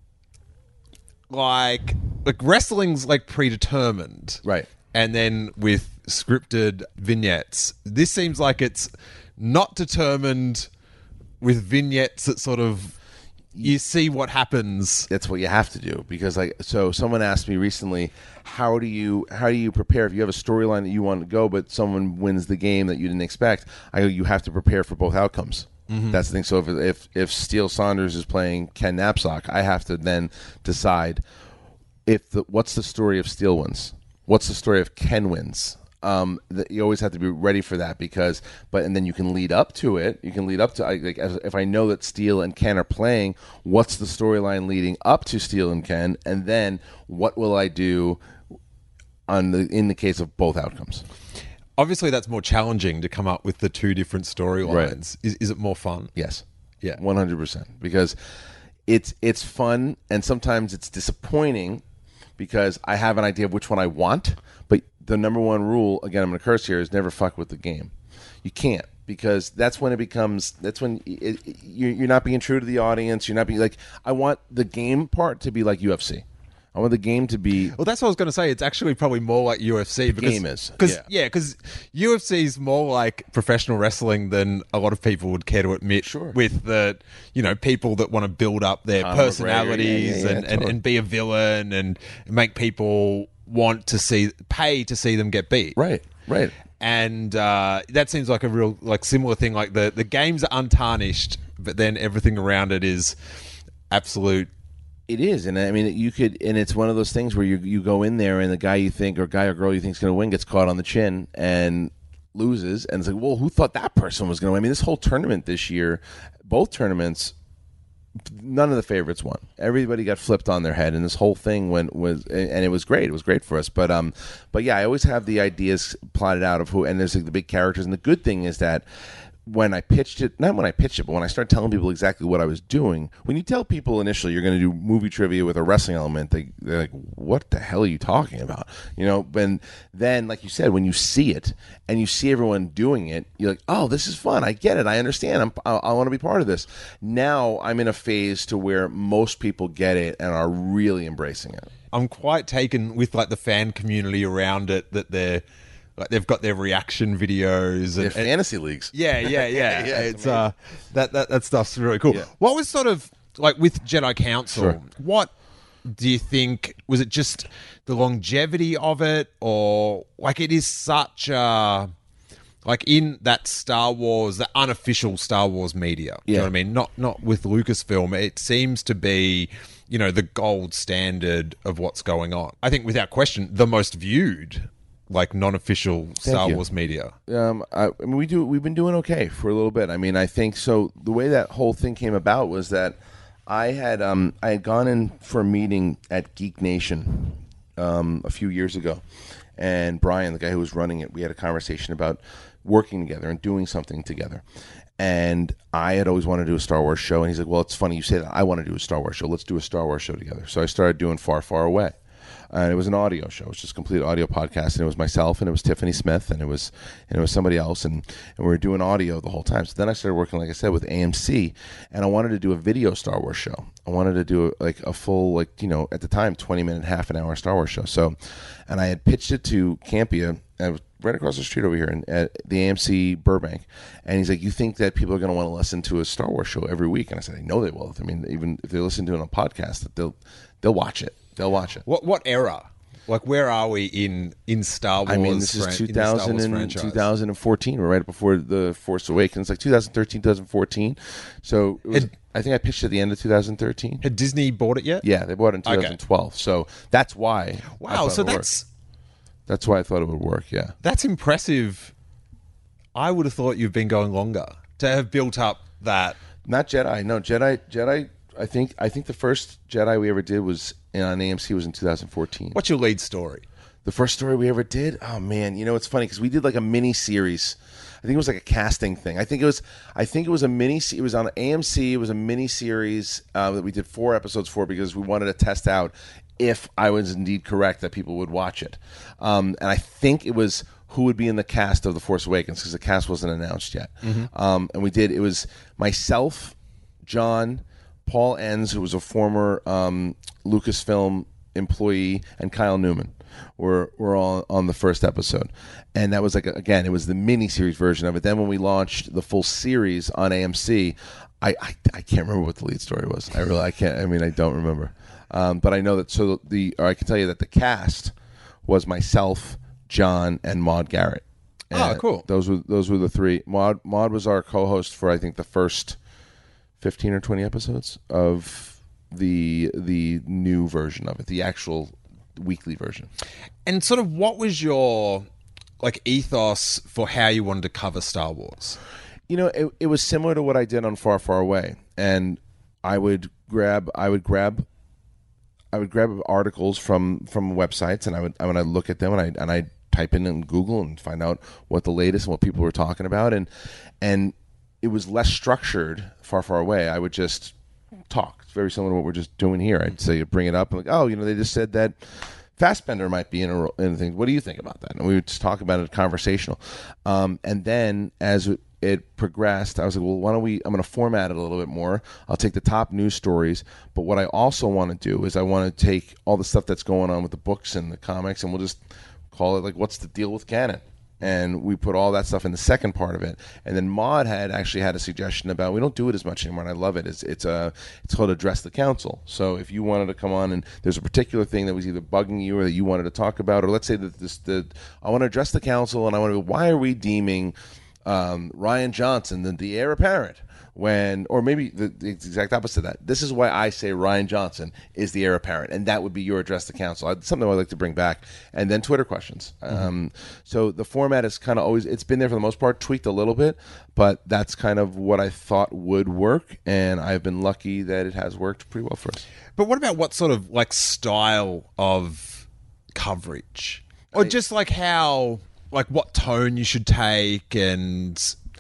like like wrestling's like predetermined, right? And then with scripted vignettes, this seems like it's not determined with vignettes that sort of you see what happens. That's what you have to do, because like so someone asked me recently, how do you how do you prepare if you have a storyline that you want to go but someone wins the game that you didn't expect? I go, you have to prepare for both outcomes. Mm-hmm. That's the thing. So if if if Steele Saunders is playing Ken Knapsack, I have to then decide if the what's the story if Steele wins? What's the story if Ken wins? Um, that you always have to be ready for that, because, but and then you can lead up to it. You can lead up to like as, if I know that Steele and Ken are playing, what's the storyline leading up to Steele and Ken, and then what will I do on the in the case of both outcomes? Obviously, that's more challenging to come up with the two different storylines. Right. Is is it more fun? Yes, yeah, one hundred percent. Because it's it's fun, and sometimes it's disappointing because I have an idea of which one I want, but the number one rule, again, I'm going to curse here, is never fuck with the game. You can't, because that's when it becomes, that's when it, it, you're not being true to the audience. You're not being like, I want the game part to be like U F C. I want the game to be... Well, that's what I was going to say. It's actually probably more like U F C. The because, game is. Cause, yeah, because yeah, U F C is more like professional wrestling than a lot of people would care to admit. Sure. With the, you know, people that want to build up their Conor personalities McGregor, yeah, yeah, yeah, and, totally. and, and be a villain and make people want to see, pay to see them get beat. Right, right. And uh, that seems like a real, like, similar thing. Like, the, the games are untarnished, but then everything around it is absolute... It is, and I mean, you could, and it's one of those things where you you go in there, and the guy you think, or guy or girl you think is going to win, gets caught on the chin and loses, and it's like, well, who thought that person was going to win? I mean, this whole tournament this year, both tournaments, none of the favorites won. Everybody got flipped on their head, and this whole thing went was, and it was great. It was great for us, but um, but yeah, I always have the ideas plotted out of who, and there's like the big characters, and the good thing is that. When I pitched it, not when I pitched it, but when I started telling people exactly what I was doing, when you tell people initially you're going to do movie trivia with a wrestling element, they, they're like, what the hell are you talking about? You know, and then, like you said, when you see it and you see everyone doing it, you're like, oh, this is fun. I get it. I understand. I'm, I, I want to be part of this. Now I'm in a phase to where most people get it and are really embracing it. I'm quite taken with like the fan community around it, that they're like they've got their reaction videos and, They're fantasy and, leagues. Yeah, yeah, yeah. yeah it's uh, that that that stuff's really cool. Yeah. What was sort of like with Jedi Council? Sure. What do you think, was it just the longevity of it, or like it is such a like in that Star Wars, the unofficial Star Wars media? Yeah. Do you know what I mean? Not not with Lucasfilm. It seems to be, you know, the gold standard of what's going on. I think without question the most viewed like non-official Star you. Wars media? Um, I, I mean, we do. We've been doing okay for a little bit. I mean, I think so. The way that whole thing came about was that I had um, I had gone in for a meeting at Geek Nation um, a few years ago, and Brian, the guy who was running it, we had a conversation about working together and doing something together. And I had always wanted to do a Star Wars show, and he's like, "Well, it's funny you say that. I want to do a Star Wars show. Let's do a Star Wars show together." So I started doing Far, Far Away. And it was an audio show. It was just a complete audio podcast, and it was myself, and it was Tiffany Smith, and it was and it was somebody else, and, and we were doing audio the whole time. So then I started working, like I said, with A M C, and I wanted to do a video Star Wars show. I wanted to do like a full, like you know, at the time, twenty minute, half an hour Star Wars show. So, and I had pitched it to Campia, and it was right across the street over here, in, at the A M C Burbank, and he's like, "You think that people are going to want to listen to a Star Wars show every week?" And I said, "I know they will. I mean, even if they listen to it on a podcast, that they'll they'll watch it. They'll watch it." What what era? Like, where are we in, in Star Wars? I mean, this is fran- two thousand and two thousand fourteen. We're right before The Force Awakens, like twenty thirteen, twenty fourteen. So it was, Had, I think I pitched at the end of two thousand thirteen. Had Disney bought it yet? Yeah, they bought it in twenty twelve. Okay. So that's why. Wow, so that's... Work. That's why I thought it would work, yeah. That's impressive. I would have thought you've been going longer to have built up that... Not Jedi. No, Jedi... Jedi. I think I think the first Jedi we ever did was on A M C was in two thousand fourteen. What's your lead story? The first story we ever did? Oh man, you know it's funny because we did like a mini series. I think it was like a casting thing. I think it was. I think it was a mini. It was on A M C. It was a mini series uh, that we did four episodes for because we wanted to test out if I was indeed correct that people would watch it. Um, and I think it was who would be in the cast of The Force Awakens because the cast wasn't announced yet. Mm-hmm. Um, and we did. It was myself, John, Paul Enns, who was a former um, Lucasfilm employee, and Kyle Newman were were all on the first episode. And that was like, again, it was the mini-series version of it. Then when we launched the full series on A M C, I, I, I can't remember what the lead story was. I really, I can't, I mean, I don't remember. Um, but I know that, so the, or I can tell you that the cast was myself, John, and Maude Garrett. And oh, cool. Those were, those were the three. Maude, Maude was our co-host for, I think, the first fifteen or twenty episodes of the the new version of it, the actual weekly version. And sort of what was your like ethos for how you wanted to cover Star Wars? You know, it, it was similar to what I did on Far, Far Away. And I would grab I would grab I would grab articles from, from websites, and I would I would look at them, and I and I type in in Google and find out what the latest and what people were talking about, and and it was less structured. Far, Far Away, I would just talk. It's very similar to what we're just doing here. I'd say, you bring it up, and like, oh, you know, they just said that Fassbender might be in a in thing. What do you think about that? And we would just talk about it, conversational. Um, and then as it, it progressed, I was like, well, why don't we? I'm going to format it a little bit more. I'll take the top news stories, but what I also want to do is I want to take all the stuff that's going on with the books and the comics, and we'll just call it like, what's the deal with canon? And we put all that stuff in the second part of it. And then Maude had actually had a suggestion about, we don't do it as much anymore, and I love it. It's it's a it's called Address the Council. So if you wanted to come on and there's a particular thing that was either bugging you or that you wanted to talk about, or let's say that this the I want to address the council and I want to, why are we deeming um, Rian Johnson the, the heir apparent? When, or maybe the, the exact opposite of that. This is why I say Rian Johnson is the heir apparent, and that would be your address to council. It's something I'd like to bring back. And then Twitter questions. Mm-hmm. Um, so the format is kind of always, it's been there for the most part, tweaked a little bit, but that's kind of what I thought would work, and I've been lucky that it has worked pretty well for us. But what about what sort of like style of coverage? Or I, just like how, like what tone you should take, and...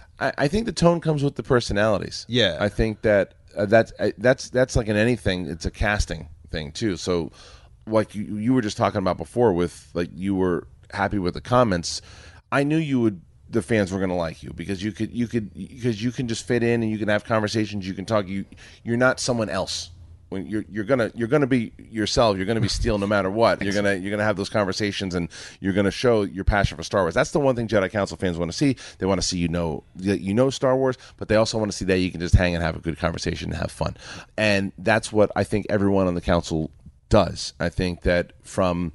I think the tone comes with the personalities. Yeah, I think that uh, that's uh, that's that's like in anything. It's a casting thing too. So, like you, you were just talking about before, with like you were happy with the comments. I knew you would. The fans were going to like you because you could you could because you can just fit in and you can have conversations. You can talk. You you're not someone else. When you're you're gonna you're gonna be yourself. You're gonna be Steele no matter what. You're gonna you're gonna have those conversations, and you're gonna show your passion for Star Wars. That's the one thing Jedi Council fans want to see. They want to see you know you know Star Wars, but they also want to see that you can just hang and have a good conversation and have fun. And that's what I think everyone on the council does. I think that from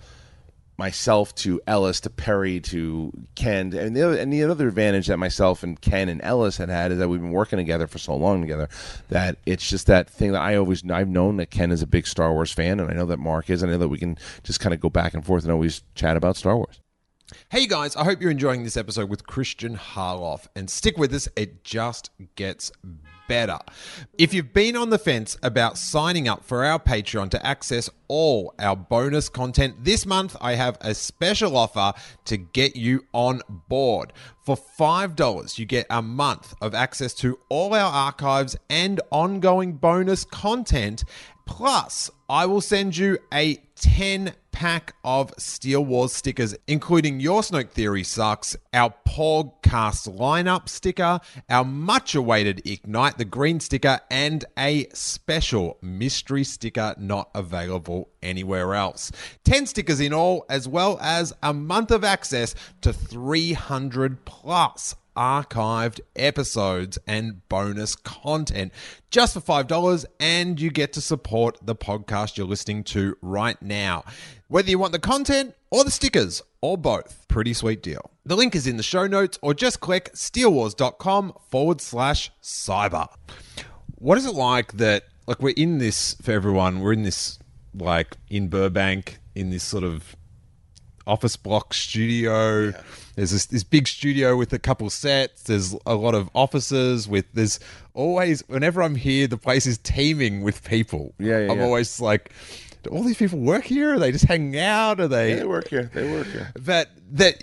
myself to Ellis to Perry to Ken, and the other and the other advantage that myself and Ken and Ellis had had is that we've been working together for so long together that it's just that thing that I always I've known that Ken is a big Star Wars fan, and I know that Mark is, and I know that we can just kind of go back and forth and always chat about Star Wars. Hey you guys, I hope you're enjoying this episode with Christian Harloff, and stick with us, it just gets better. If you've been on the fence about signing up for our Patreon to access all our bonus content, this month I have a special offer to get you on board. For five dollars, you get a month of access to all our archives and ongoing bonus content. Plus, I will send you a ten pack of Steele Wars stickers, including Your Snoke Theory Sucks, our podcast lineup sticker, our much-awaited Ignite the Green sticker, and a special mystery sticker not available anywhere else. ten stickers in all, as well as a month of access to three hundred plus archived episodes and bonus content just for five dollars, and you get to support the podcast you're listening to right now. Whether you want the content or the stickers or both, pretty sweet deal. The link is in the show notes, or just click steelwars.com forward slash cyber. What is it like that, like we're in this, for everyone, we're in this, like in Burbank, in this sort of office block studio. Yeah. There's this, this big studio with a couple sets. There's a lot of offices with, there's always, whenever I'm here, the place is teeming with people. Yeah, yeah, I'm yeah. always like, do all these people work here? Are they just hanging out? Are they? Yeah, they work here. They work here. That, that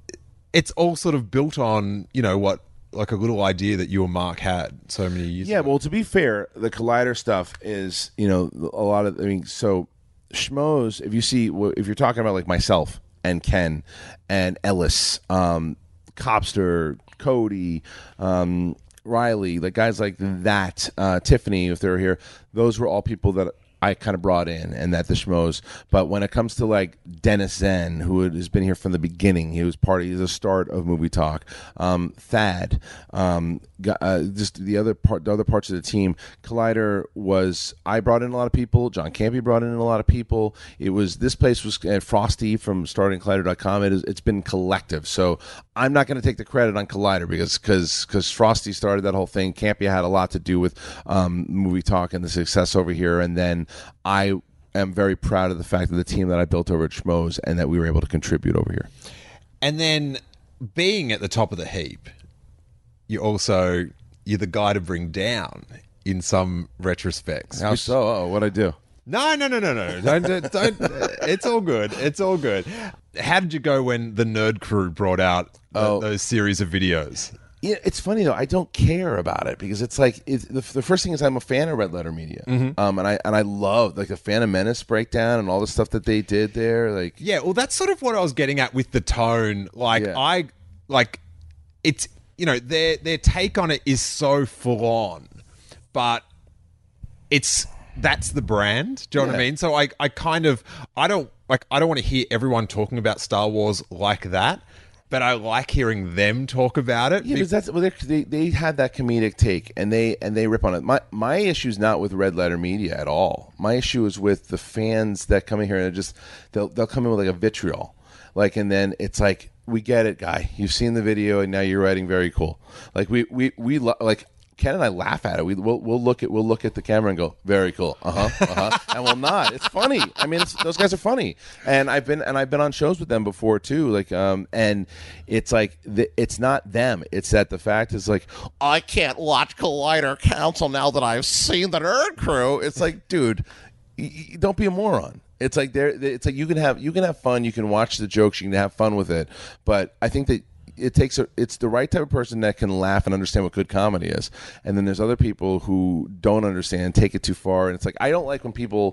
it's all sort of built on, you know, what, like a little idea that you and Mark had so many years yeah, ago. well, to be fair, the Collider stuff is, you know, a lot of, I mean, so Schmoes, if you see, if you're talking about like myself and Ken and Ellis, um, Copster, Cody, um, Riley, like guys like that, uh, Tiffany, if they were here, those were all people that I kind of brought in, and that the Schmoes. But when it comes to like Dennis Zen, who has been here from the beginning, he was part of he's the start of Movie Talk. Um, Thad, um, uh, just the other part, the other parts of the team. Collider was I brought in a lot of people. John Campy brought in a lot of people. It was this place was uh, Frosty from starting collider dot com. It is, it's been collective. So I'm not going to take the credit on Collider because because because Frosty started that whole thing. Campy had a lot to do with um, Movie Talk and the success over here, and then I am very proud of the fact that the team that I built over at Schmoes and that we were able to contribute over here. And then being at the top of the heap, you also, you're the guy to bring down in some retrospects. How which, so? Oh, what'd I do? No, no, no, no, no. Don't, don't, don't. It's all good. It's all good. How did you go when the Nerd Crew brought out the, Oh. those series of videos? Yeah, it's funny though. I don't care about it because it's like it's, the, the first thing is I'm a fan of Red Letter Media, Mm-hmm. um, and I and I love like the Phantom Menace breakdown and all the stuff that they did there. Like, Yeah, well, that's sort of what I was getting at with the tone. Like, Yeah. I, like, it's, you know, their their take on it is so full on, but it's, that's the brand. Do you know what I Yeah. mean? So I, I kind of, I don't, like, I don't want to hear everyone talking about Star Wars like that, but I like hearing them talk about it. yeah, because that's well, they they had that comedic take, and they and they rip on it. My my issue is not with Red Letter Media at all. My issue is with the fans that come in here and just they'll they'll come in with like a vitriol, like, and then it's like, we get it, guy. You've seen the video, and now you're writing very cool. Like we we we lo- like. Ken and I laugh at it. We we'll, we'll look at we'll look at the camera and go, very cool, uh huh, uh huh, and we'll nod. It's funny. I mean, it's, those guys are funny, and I've been and I've been on shows with them before too. Like, um, and it's like the, it's not them. It's that the fact is like, I can't watch Collider Council now that I've seen the Nerd Crew. It's like, dude, y- y- don't be a moron. It's like there. It's like you can have you can have fun. You can watch the jokes. You can have fun with it. But I think that. It takes a, it's the right type of person that can laugh and understand what good comedy is, and then there's other people who don't understand, take it too far, and it's like I don't like when people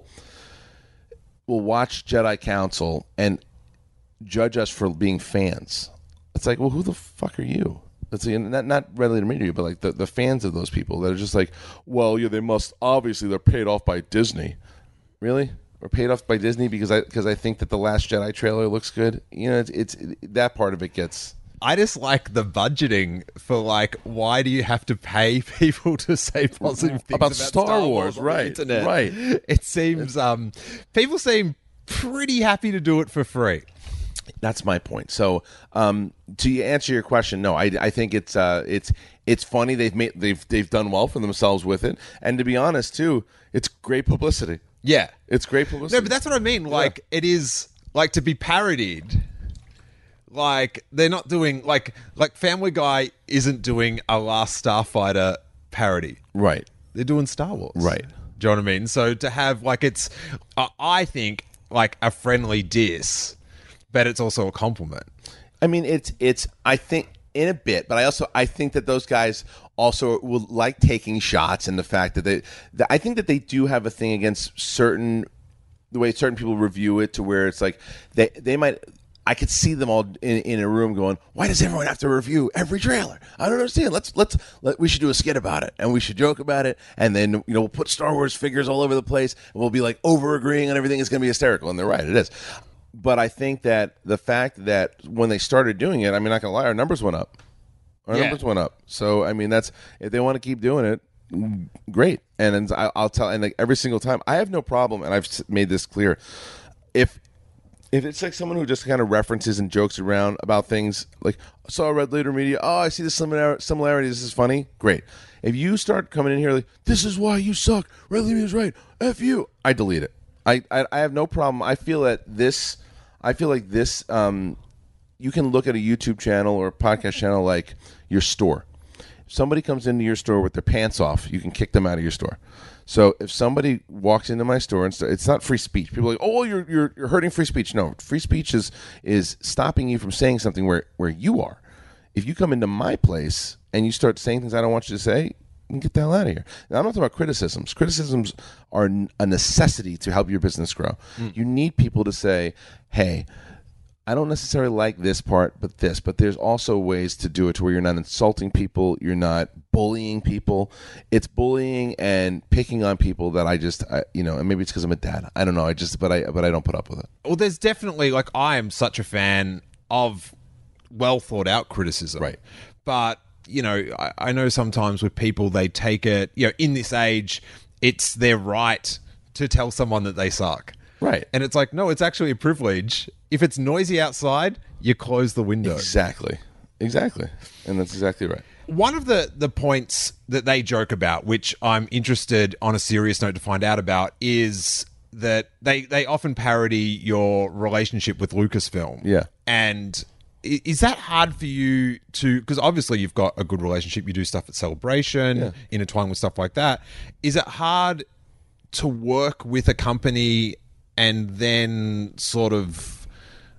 will watch Jedi Council and judge us for being fans. It's like, well, who the fuck are you? It's like, not not Red Letter Media, but like the, the fans of those people that are just like, well, yeah, they must obviously they're paid off by Disney. Really? Or paid off by Disney because I because I think that the Last Jedi trailer looks good. You know, it's, it's that part of it gets. I just like the budgeting for, like, why do you have to pay people to say positive things About about, Star Star, Wars, Wars on the right, internet? right. It seems um, people seem pretty happy to do it for free. That's my point. So, um, to answer your question, no, I, I think it's uh, it's it's funny. They've made they've they've done well for themselves with it, and to be honest, too, it's great publicity. Yeah, It's great publicity. no, but that's what I mean. Like, it is like to be parodied. Like they're not doing like like Family Guy isn't doing a Last Starfighter parody. Right. They're doing Star Wars. Right. Do you know what I mean? So to have like it's, uh, I think like a friendly diss, but it's also a compliment. I mean, it's it's. I think in a bit, but I also I think that those guys also will like taking shots, and the fact that they, that I think that they do have a thing against certain the way certain people review it, to where it's like they they might. I could see them all in, in a room going, "Why does everyone have to review every trailer? I don't understand. Let's let's let, we should do a skit about it, and we should joke about it, and then you know we'll put Star Wars figures all over the place, and we'll be like over agreeing on everything. It's going to be hysterical." And they're right, it is. But I think that the fact that when they started doing it, I mean, not gonna lie, our numbers went up. Our Yeah. numbers went up. So I mean, that's if they want to keep doing it, great. And, and I- I'll tell, and like every single time, I have no problem, and I've s- made this clear. If If it's like someone who just kind of references and jokes around about things, like, I saw Red Leader Media, oh, I see the similar- similarity, this is funny, great. If you start coming in here like, this is why you suck, Red Leader Media's right, F you, I delete it. I, I, I have no problem. I feel that this, I feel like this, um, you can look at a YouTube channel or a podcast channel like your store. If somebody comes into your store with their pants off, you can kick them out of your store. So if somebody walks into my store and st- it's not free speech. People are like, oh, you're you're you're hurting free speech. No, free speech is is stopping you from saying something where, where you are. If you come into my place and you start saying things I don't want you to say, you can get the hell out of here. Now, I'm not talking about criticisms. Criticisms are n- a necessity to help your business grow. Mm. You need people to say, hey, I don't necessarily like this part, but this. But there's also ways to do it to where you're not insulting people, you're not bullying people. It's bullying and picking on people that I just, I, you know, and maybe it's because I'm a dad. I don't know. I just, but I, but I don't put up with it. Well, there's definitely like I am such a fan of well thought out criticism, Right? But you know, I, I know sometimes with people they take it. You know, in this age, it's their right to tell someone that they suck. Right. And it's like, no, it's actually a privilege. If it's noisy outside, you close the window. Exactly. Exactly. And that's exactly right. One of the, the points that they joke about, which I'm interested on a serious note to find out about, is that they, they often parody your relationship with Lucasfilm. Yeah. And i- is that hard for you to, because obviously you've got a good relationship, you do stuff at Celebration, Yeah. intertwined with stuff like that. Is it hard to work with a company and then sort of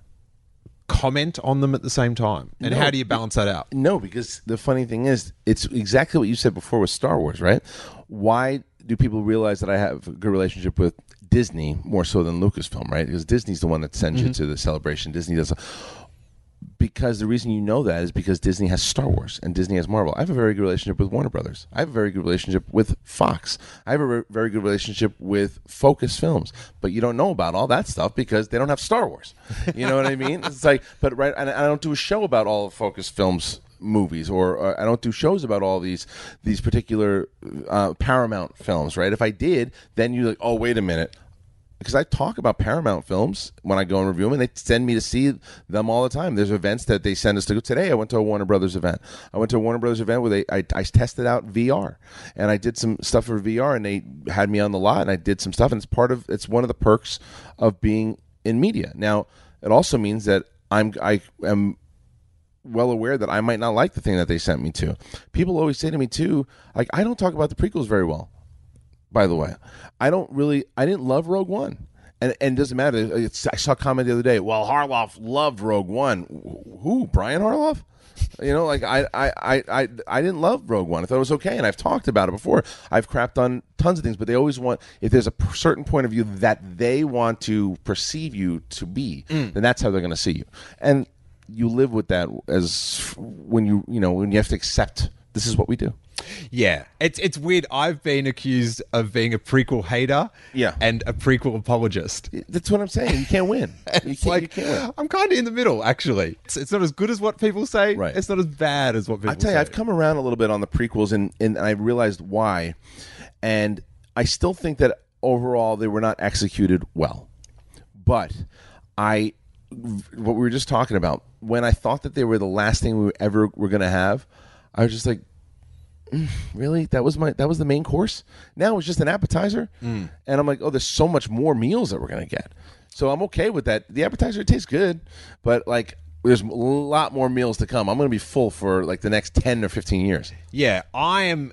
comment on them at the same time? And No. how do you balance that out? No, because the funny thing is, it's exactly what you said before with Star Wars, right? Why do people realize that I have a good relationship with Disney more so than Lucasfilm, right? Because Disney's the one that sends you to the Celebration. Disney does. Because the reason you know that is because Disney has Star Wars and Disney has Marvel. I have a very good relationship with Warner Brothers. I have a very good relationship with Fox. I have a re- very good relationship with Focus Films. But you don't know about all that stuff because they don't have Star Wars. You know what I mean? It's like, but right, and I don't do a show about all of Focus Films movies, or, or I don't do shows about all these these particular uh, Paramount films, right? If I did, then you're like, oh, wait a minute. Because I talk about Paramount films when I go and review them, and they send me to see them all the time. There's events that they send us to go. Today, I went to a Warner Brothers event. I went to a Warner Brothers event where they, I, I tested out V R, and I did some stuff for V R, and they had me on the lot, and I did some stuff, and it's part of, it's one of the perks of being in media. Now, it also means that I'm, I am well aware that I might not like the thing that they sent me to. People always say to me, too, like, I don't talk about the prequels very well. By the way, I don't really, I didn't love Rogue One. And, and it doesn't matter. It's, I saw a comment the other day, well, Harloff loved Rogue One. Who? Brian Harloff? You know, like, I, I, I, I, I didn't love Rogue One. I thought it was okay, and I've talked about it before. I've crapped on tons of things, but they always want, if there's a p- certain point of view that they want to perceive you to be, mm. then that's how they're going to see you. And you live with that as when you, you know, when you have to accept this is what we do. Yeah, it's it's weird. I've been accused of being a prequel hater, yeah. and a prequel apologist. That's what I'm saying. You can't win. You can't, like, you can't win. I'm kind of in the middle, actually. It's, it's not as good as what people say. Right. It's not as bad as what people say. I tell you, I've come around a little bit on the prequels, and, and I realized why. And I still think that overall they were not executed well. But I, what we were just talking about, when I thought that they were the last thing we ever were going to have, I was just like, really? That was my that was the main course? Now it's just an appetizer? Mm. And I'm like, oh, there's so much more meals that we're going to get. So I'm okay with that. The appetizer, it tastes good, but like there's a lot more meals to come. I'm going to be full for like the next ten or fifteen years. Yeah, I am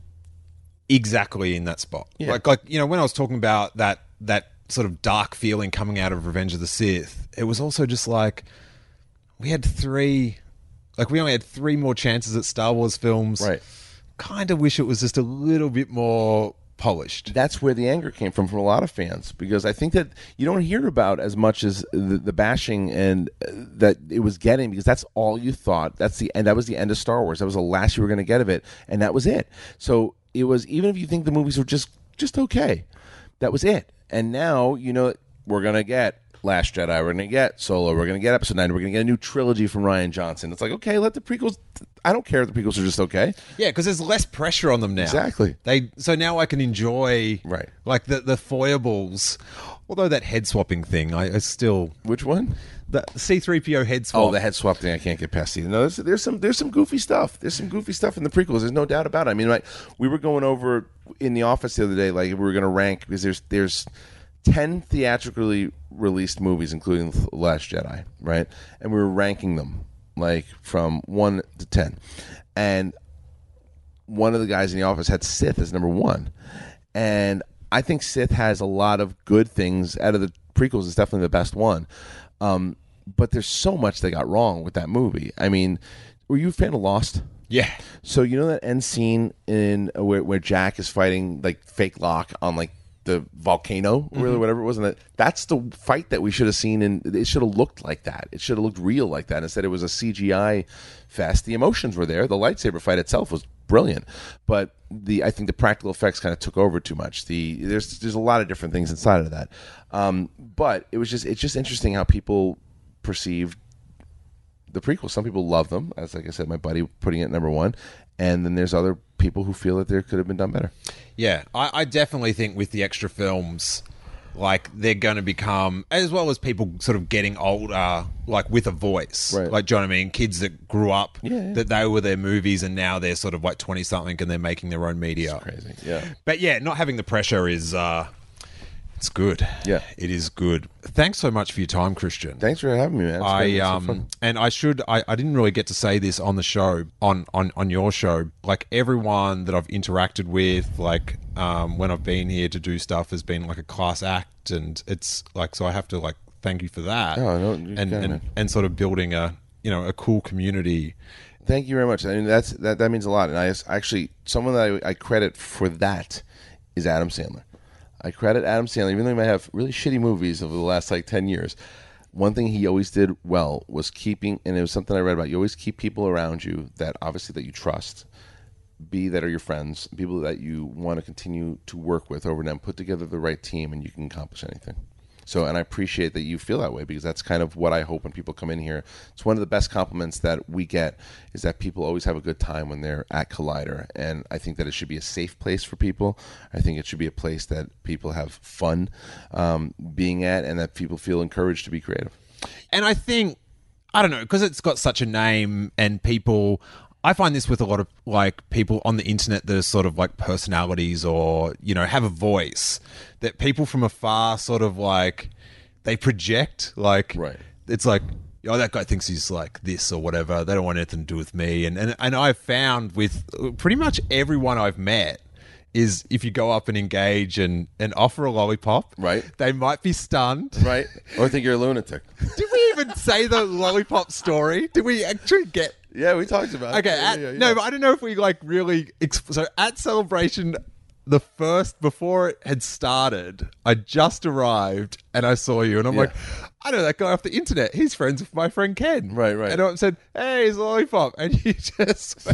exactly in that spot. Yeah. Like, like you know, when I was talking about that that sort of dark feeling coming out of Revenge of the Sith, it was also just like we had three, like we only had three more chances at Star Wars films. Right. Kind of wish it was just a little bit more polished. That's where the anger came from from a lot of fans, because I think that you don't hear about as much as the, the bashing and uh, that it was getting, because that's all you thought. That's the and that was the end of Star Wars. That was the last you were going to get of it, and that was it. So it was, even if you think the movies were just just okay, that was it. And now, you know, we're going to get Last Jedi, we're going to get Solo, we're going to get Episode nine, we're going to get a new trilogy from Rian Johnson. It's like, okay, let the prequels, I don't care if the prequels are just okay. Yeah, because there's less pressure on them now. Exactly. They So now I can enjoy, right, like the, the foibles. Although that head swapping thing, I, I still... Which one? The C three P O head swap. Oh, the head swap thing, I can't get past either. No, there's, there's some there's some goofy stuff. There's some goofy stuff in the prequels. There's no doubt about it. I mean, like, we were going over in the office the other day, like, we were going to rank, because there's there's ten theatrically released movies, including The Last Jedi, right? And we were ranking them, like, from one to ten. And one of the guys in the office had Sith as number one. And I think Sith has a lot of good things. Out of the prequels, it's definitely the best one. Um, but there's so much they got wrong with that movie. I mean, were you a fan of Lost? Yeah. So you know that end scene in uh, where, where Jack is fighting like fake Locke on like the volcano, mm-hmm. or whatever it was, and that that's the fight that we should have seen, and it should have looked like that. It should have looked real like that. Instead, it was a C G I fest. The emotions were there. The lightsaber fight itself was brilliant, but the I think the practical effects kind of took over too much. The there's there's a lot of different things inside of that, um, but it was just it's just interesting how people perceived the prequels. Some people love them, as like I said, my buddy putting it at number one, and then there's other people who feel that there could have been done better. Yeah, I, I definitely think with the extra films, like they're going to become, as well as people sort of getting older, like with a voice. Right. Like, do you know what I mean? Kids that grew up, yeah, yeah. that they were their movies, and now they're sort of like twenty-something and they're making their own media. It's crazy, yeah. But yeah, not having the pressure is, uh, it's good. Yeah. It is good. Thanks so much for your time, Christian. Thanks for having me, man. It's I been, it's so um fun. and I should I, I didn't really get to say this on the show on, on, on your show. Like, everyone that I've interacted with, like um when I've been here to do stuff, has been like a class act, and it's like, so I have to like thank you for that. Oh, no, you and can, and, man. and sort of building a you know a cool community. Thank you very much. I mean, that's that that means a lot. And I actually, someone that I, I credit for that is Adam Sandler. I credit Adam Sandler, even though he might have really shitty movies over the last like ten years. One thing he always did well was keeping, and it was something I read about, you always keep people around you that obviously that you trust, B, that are your friends, people that you want to continue to work with over them, put together the right team, and you can accomplish anything. So, and I appreciate that you feel that way, because that's kind of what I hope when people come in here. It's one of the best compliments that we get, is that people always have a good time when they're at Collider. And I think that it should be a safe place for people. I think it should be a place that people have fun um, being at, and that people feel encouraged to be creative. And I think, I don't know, because it's got such a name, and people, I find this with a lot of like people on the internet that are sort of like personalities, or, you know, have a voice, that people from afar sort of like, they project, like, Right. It's like, oh, that guy thinks he's like this or whatever. They don't want anything to do with me. And, and, and I've found with pretty much everyone I've met, is if you go up and engage and, and offer a lollipop, Right. they might be stunned. Right? Or think you're a lunatic. Did we even say the lollipop story? Did we actually get... Yeah, we talked about it. Okay, Yeah, at, yeah, yeah. no, but I don't know if we like really. Exp- so at Celebration, the first before it had started, I just arrived and I saw you, and I'm Yeah. like, I know that guy off the internet. He's friends with my friend Ken. Right, right. And I said, "Hey, he's a lollipop," and you just.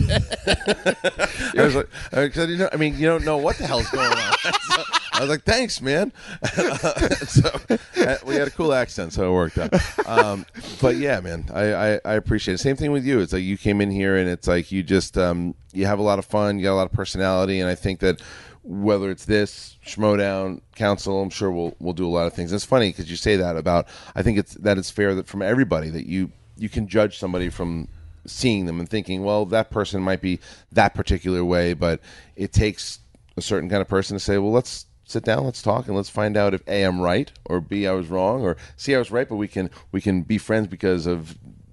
I was like, because I didn't know, I mean, you don't know what the hell's going on. So I was like, thanks, man. so uh, we had a cool accent, so it worked out. Um, but yeah, man, I, I, I appreciate it. Same thing with you. It's like you came in here, and it's like you just um, you have a lot of fun, you got a lot of personality, and I think that whether it's this Schmodown Council, I'm sure we'll we'll do a lot of things. It's funny because you say that about. I think it's that it's fair that from everybody that you you can judge somebody from seeing them and thinking, well, that person might be that particular way, but it takes a certain kind of person to say, well, let's sit down, let's talk, and let's find out if A, I'm right, or B, I was wrong, or C, I was right, but we can we can be friends because of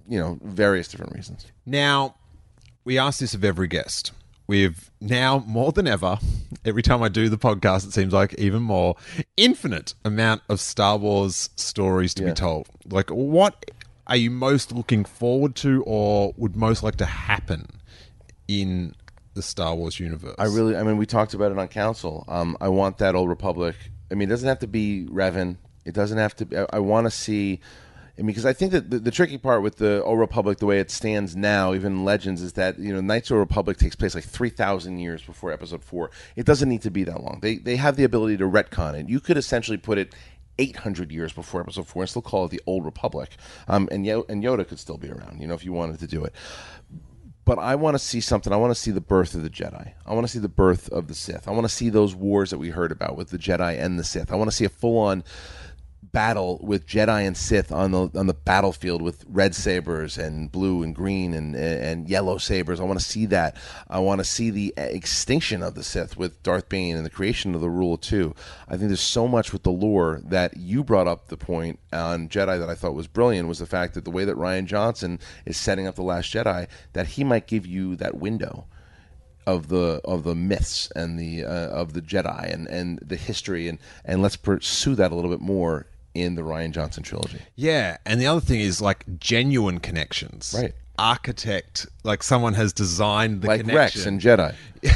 you know, various different reasons. Now, we ask this of every guest. We've now, more than ever, every time I do the podcast, it seems like even more, infinite amount of Star Wars stories to Yeah. be told. Like, what are you most looking forward to or would most like to happen in the Star Wars universe? I really, I mean, we talked about it on Council. Um, I want that Old Republic. I mean, it doesn't have to be Revan. It doesn't have to be, I, I want to see, I mean, because I think that the, the tricky part with the Old Republic, the way it stands now, even Legends, is that, you know, Knights of the Republic takes place like three thousand years before Episode four. It doesn't need to be that long. They, they have the ability to retcon it. You could essentially put it eight hundred years before Episode four and still call it the Old Republic. Um, and, Yo- and Yoda could still be around, you know, if you wanted to do it. But I want to see something. I want to see the birth of the Jedi. I want to see the birth of the Sith. I want to see those wars that we heard about with the Jedi and the Sith. I want to see a full-on battle with Jedi and Sith on the on the battlefield with red sabers and blue and green and and yellow sabers. I want to see that. I want to see the extinction of the Sith with Darth Bane and the creation of the Rule of Two. I think there's so much with the lore that you brought up the point on Jedi that I thought was brilliant was the fact that the way that Rian Johnson is setting up The Last Jedi, that he might give you that window of the of the myths and the uh, of the Jedi and, and the history and, and let's pursue that a little bit more in the Rian Johnson trilogy. Yeah, and the other thing is like genuine connections. Right. Architect, like someone has designed the Like connection. Rex and Jedi.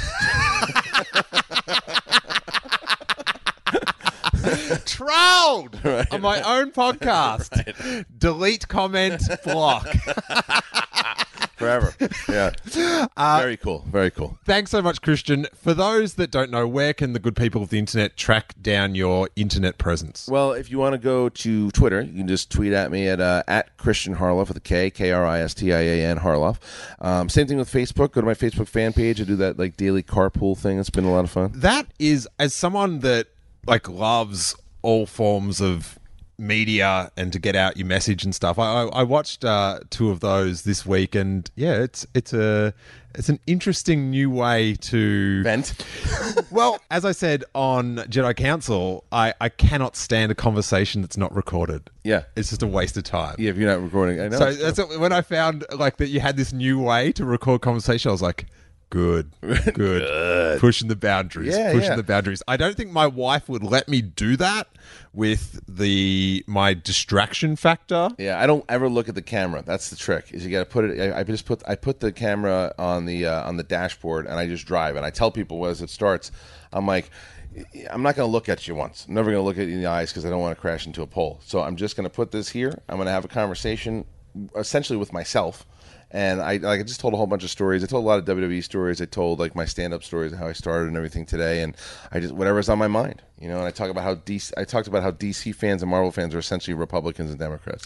Trolled on my own podcast. Delete comment block. Forever. Yeah. Uh, Very cool. Very cool. Thanks so much, Christian. For those that don't know, where can the good people of the internet track down your internet presence? Well, if you want to go to Twitter, you can just tweet at me at uh, at Christian Harloff with a K, K R I S T I A N Harloff. Um, same thing with Facebook. Go to my Facebook fan page. I do that like daily carpool thing. It's been a lot of fun. That is, as someone that like loves all forms of media and to get out your message and stuff, I, I, I watched uh, two of those this week, and yeah, it's it's a it's an interesting new way to Vent. Well, as I said on Jedi Council, I, I cannot stand a conversation that's not recorded. Yeah. It's just a waste of time. Yeah, if you're not recording. I know. So that's what, when I found like that you had this new way to record conversation, I was like, good, good, good. Pushing the boundaries, Yeah, pushing yeah. the boundaries. I don't think my wife would let me do that with the my distraction factor. Yeah, I don't ever look at the camera. That's the trick. Is you got to put it. I, I just put I put the camera on the uh, on the dashboard, and I just drive. And I tell people as it starts, I'm like, I'm not going to look at you once. I'm never going to look at you in the eyes because I don't want to crash into a pole. So I'm just going to put this here. I'm going to have a conversation, essentially with myself. And I like I just told a whole bunch of stories. I told a lot of W W E stories. I told like my stand-up stories of how I started and everything today. And I just whatever's on my mind, you know. And I talk about how D C, I talked about how D C fans and Marvel fans are essentially Republicans and Democrats.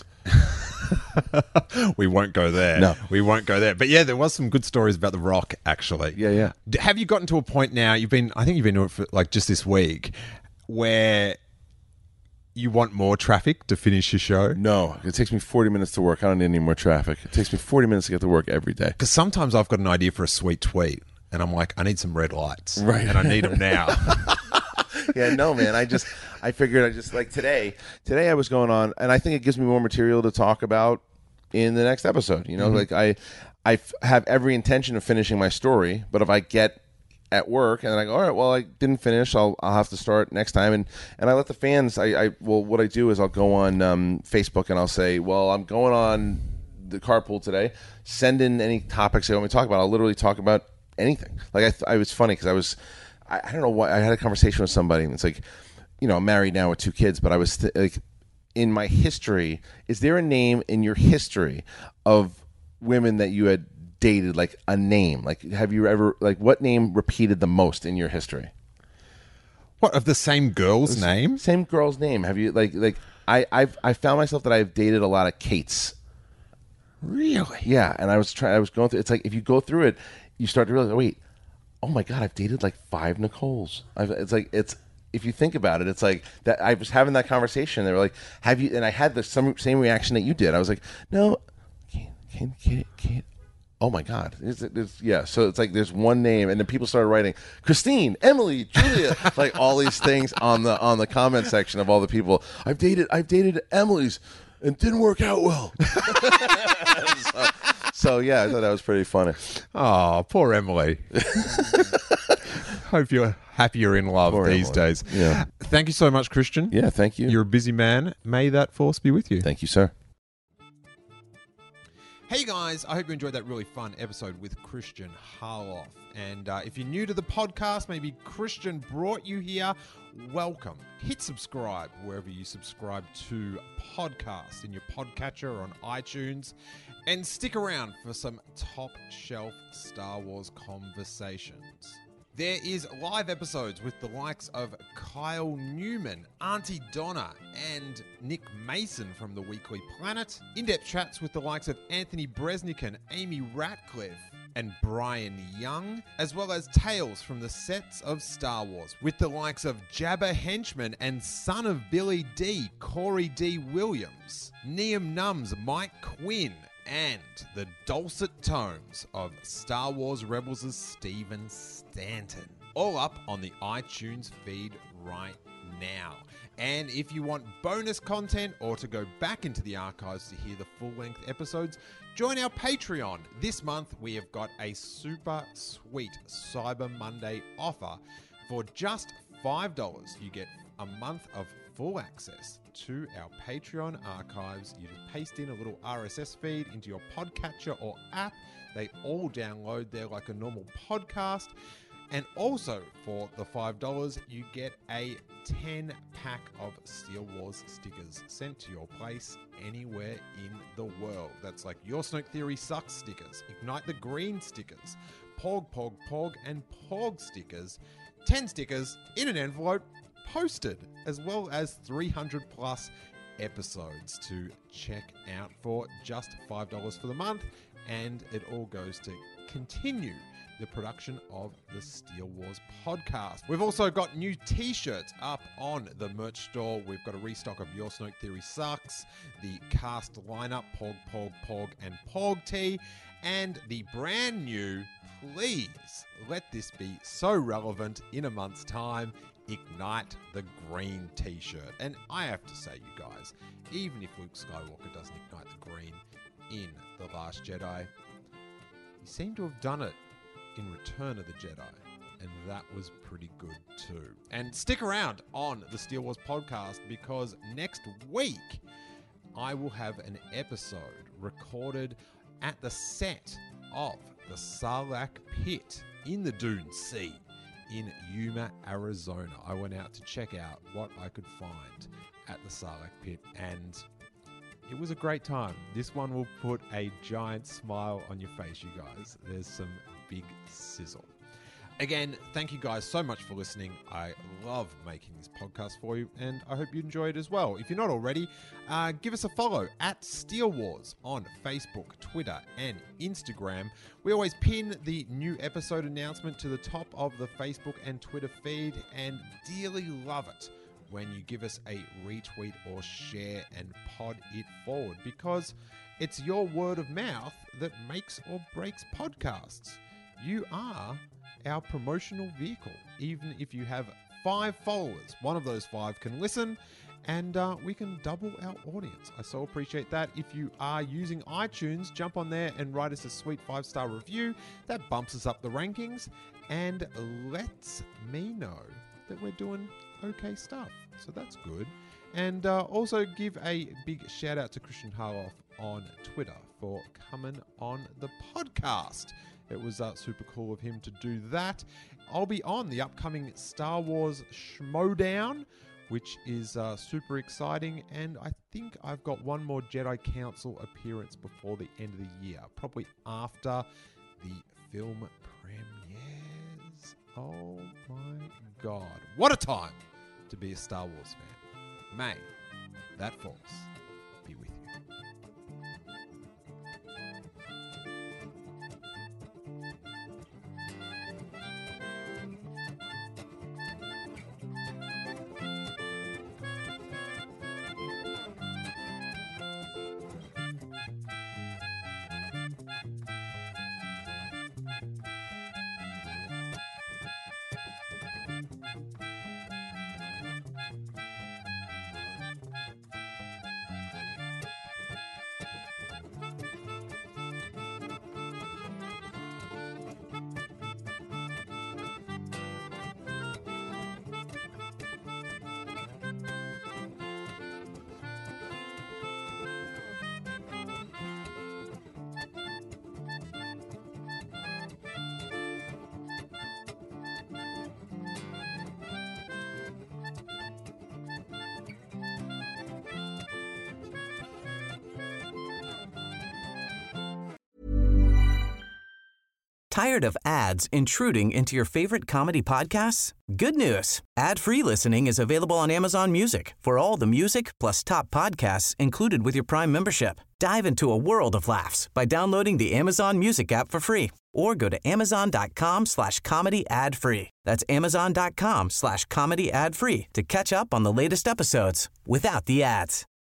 We won't go there. No. We won't go there. But yeah, there was some good stories about The Rock, actually. Yeah, yeah. D- Have you gotten to a point now, you've been, I think you've been doing it for like just this week, where you want more traffic to finish your show? No, it takes me forty minutes to work. I don't need any more traffic. It takes me forty minutes to get to work every day. Because sometimes I've got an idea for a sweet tweet, and I'm like, I need some red lights. Right. And I need them now. Yeah, no, man. I just, I figured I just like today. Today I was going on, and I think it gives me more material to talk about in the next episode. You know, like I, I f- have every intention of finishing my story, but if I get at work and then I go, all right, well, I didn't finish. I'll I'll have to start next time, and and I let the fans. I, I well, what I do is I'll go on um, Facebook and I'll say, well, I'm going on the carpool today. Send in any topics they want me to talk about. I'll literally talk about anything. Like I, th- I was funny because I was. I, I don't know why I had a conversation with somebody and it's like, you know, I'm married now with two kids, but I was th- like, in my history, is there a name in your history of women that you had dated, like a name? Like, have you ever, like, what name repeated the most in your history? What, of the same girl's name? Same girl's name. Have you, like, like I, I've, I found myself that I've dated a lot of Kates. Really? Yeah, and I was trying, I was going through, it's like, if you go through it, you start to realize, oh, wait, oh my God, I've dated like five Nicoles. I've, it's like, it's, if you think about it, it's like that. I was having that conversation. They were like, have you, and I had the some, same reaction that you did. I was like, no, can't, can't, can't, can't. Oh my God. It's, it's, yeah. So it's like there's one name, and then people started writing Christine, Emily, Julia, like all these things on the on the comment section of all the people. I've dated I've dated Emily's and didn't work out well. so, so, yeah, I thought that was pretty funny. Oh, poor Emily. Hope you're happier in love Poor these Emily. days. Yeah. Thank you so much, Christian. Yeah, thank you. You're a busy man. May that force be with you. Thank you, sir. Hey guys, I hope you enjoyed that really fun episode with Christian Harloff. And uh, if you're new to the podcast, maybe Christian brought you here, welcome. Hit subscribe wherever you subscribe to podcasts, in your podcatcher or on iTunes, and stick around for some top shelf Star Wars conversations. There is live episodes with the likes of Kyle Newman, Auntie Donna, and Nick Mason from The Weekly Planet. In-depth chats with the likes of Anthony Bresnikan, Amy Ratcliffe, and Brian Young, as well as tales from the sets of Star Wars with the likes of Jabba Henchman and son of Billy D, Corey D. Williams, Neum Nums, Mike Quinn, and the dulcet tones of Star Wars Rebels' Stephen Stanton. All up on the iTunes feed right now. And if you want bonus content or to go back into the archives to hear the full-length episodes, join our Patreon. This month we have got a super sweet Cyber Monday offer. For just five dollars, you get a month of full access to our Patreon archives. You just paste in a little R S S feed into your podcatcher or app. They all download there like a normal podcast. And also for the five dollars, you get a ten pack of Steele Wars stickers sent to your place anywhere in the world. That's like Your Snoke Theory Sucks stickers, Ignite the Green stickers, Pog, Pog, Pog, and Pog stickers. ten stickers in an envelope, posted, as well as three hundred plus episodes to check out for just five dollars for the month. And it all goes to continue the production of the Steele Wars podcast. We've also got new t-shirts up on the merch store. We've got a restock of Your Snoke Theory Sucks, the cast lineup, Pog, Pog, Pog, and Pog Tee, and the brand new, please let this be so relevant in a month's time, Ignite the Green t-shirt. And I have to say, you guys, even if Luke Skywalker doesn't ignite the green in The Last Jedi, he seemed to have done it in Return of the Jedi, and that was pretty good too. And stick around on the Steele Wars podcast, because next week I will have an episode recorded at the set of the Sarlacc Pit in the Dune Sea in Yuma, Arizona. I went out to check out what I could find at the Sarlacc Pit, and it was a great time. This one will put a giant smile on your face, you guys. There's some big sizzle. Again, thank you guys so much for listening. I love making this podcast for you, and I hope you enjoy it as well. If you're not already, uh, give us a follow at Steele Wars on Facebook, Twitter, and Instagram. We always pin the new episode announcement to the top of the Facebook and Twitter feed, and dearly love it when you give us a retweet or share and pod it forward, because it's your word of mouth that makes or breaks podcasts. You are our promotional vehicle. Even if you have five followers, one of those five can listen, and uh, we can double our audience. I so appreciate that. If you are using iTunes, jump on there and write us a sweet five-star review. That bumps us up the rankings and lets me know that we're doing okay stuff. So that's good. And uh, also give a big shout out to Christian Harloff on Twitter for coming on the podcast. It was uh, super cool of him to do that. I'll be on the upcoming Star Wars Schmodown, which is uh, super exciting. And I think I've got one more Jedi Council appearance before the end of the year, probably after the film premieres. Oh my God. What a time to be a Star Wars fan. May that force be with you. Tired of ads intruding into your favorite comedy podcasts? Good news. Ad-free listening is available on Amazon Music for all the music plus top podcasts included with your Prime membership. Dive into a world of laughs by downloading the Amazon Music app for free or go to amazon.com slash comedy ad free. That's amazon.com slash comedy ad free to catch up on the latest episodes without the ads.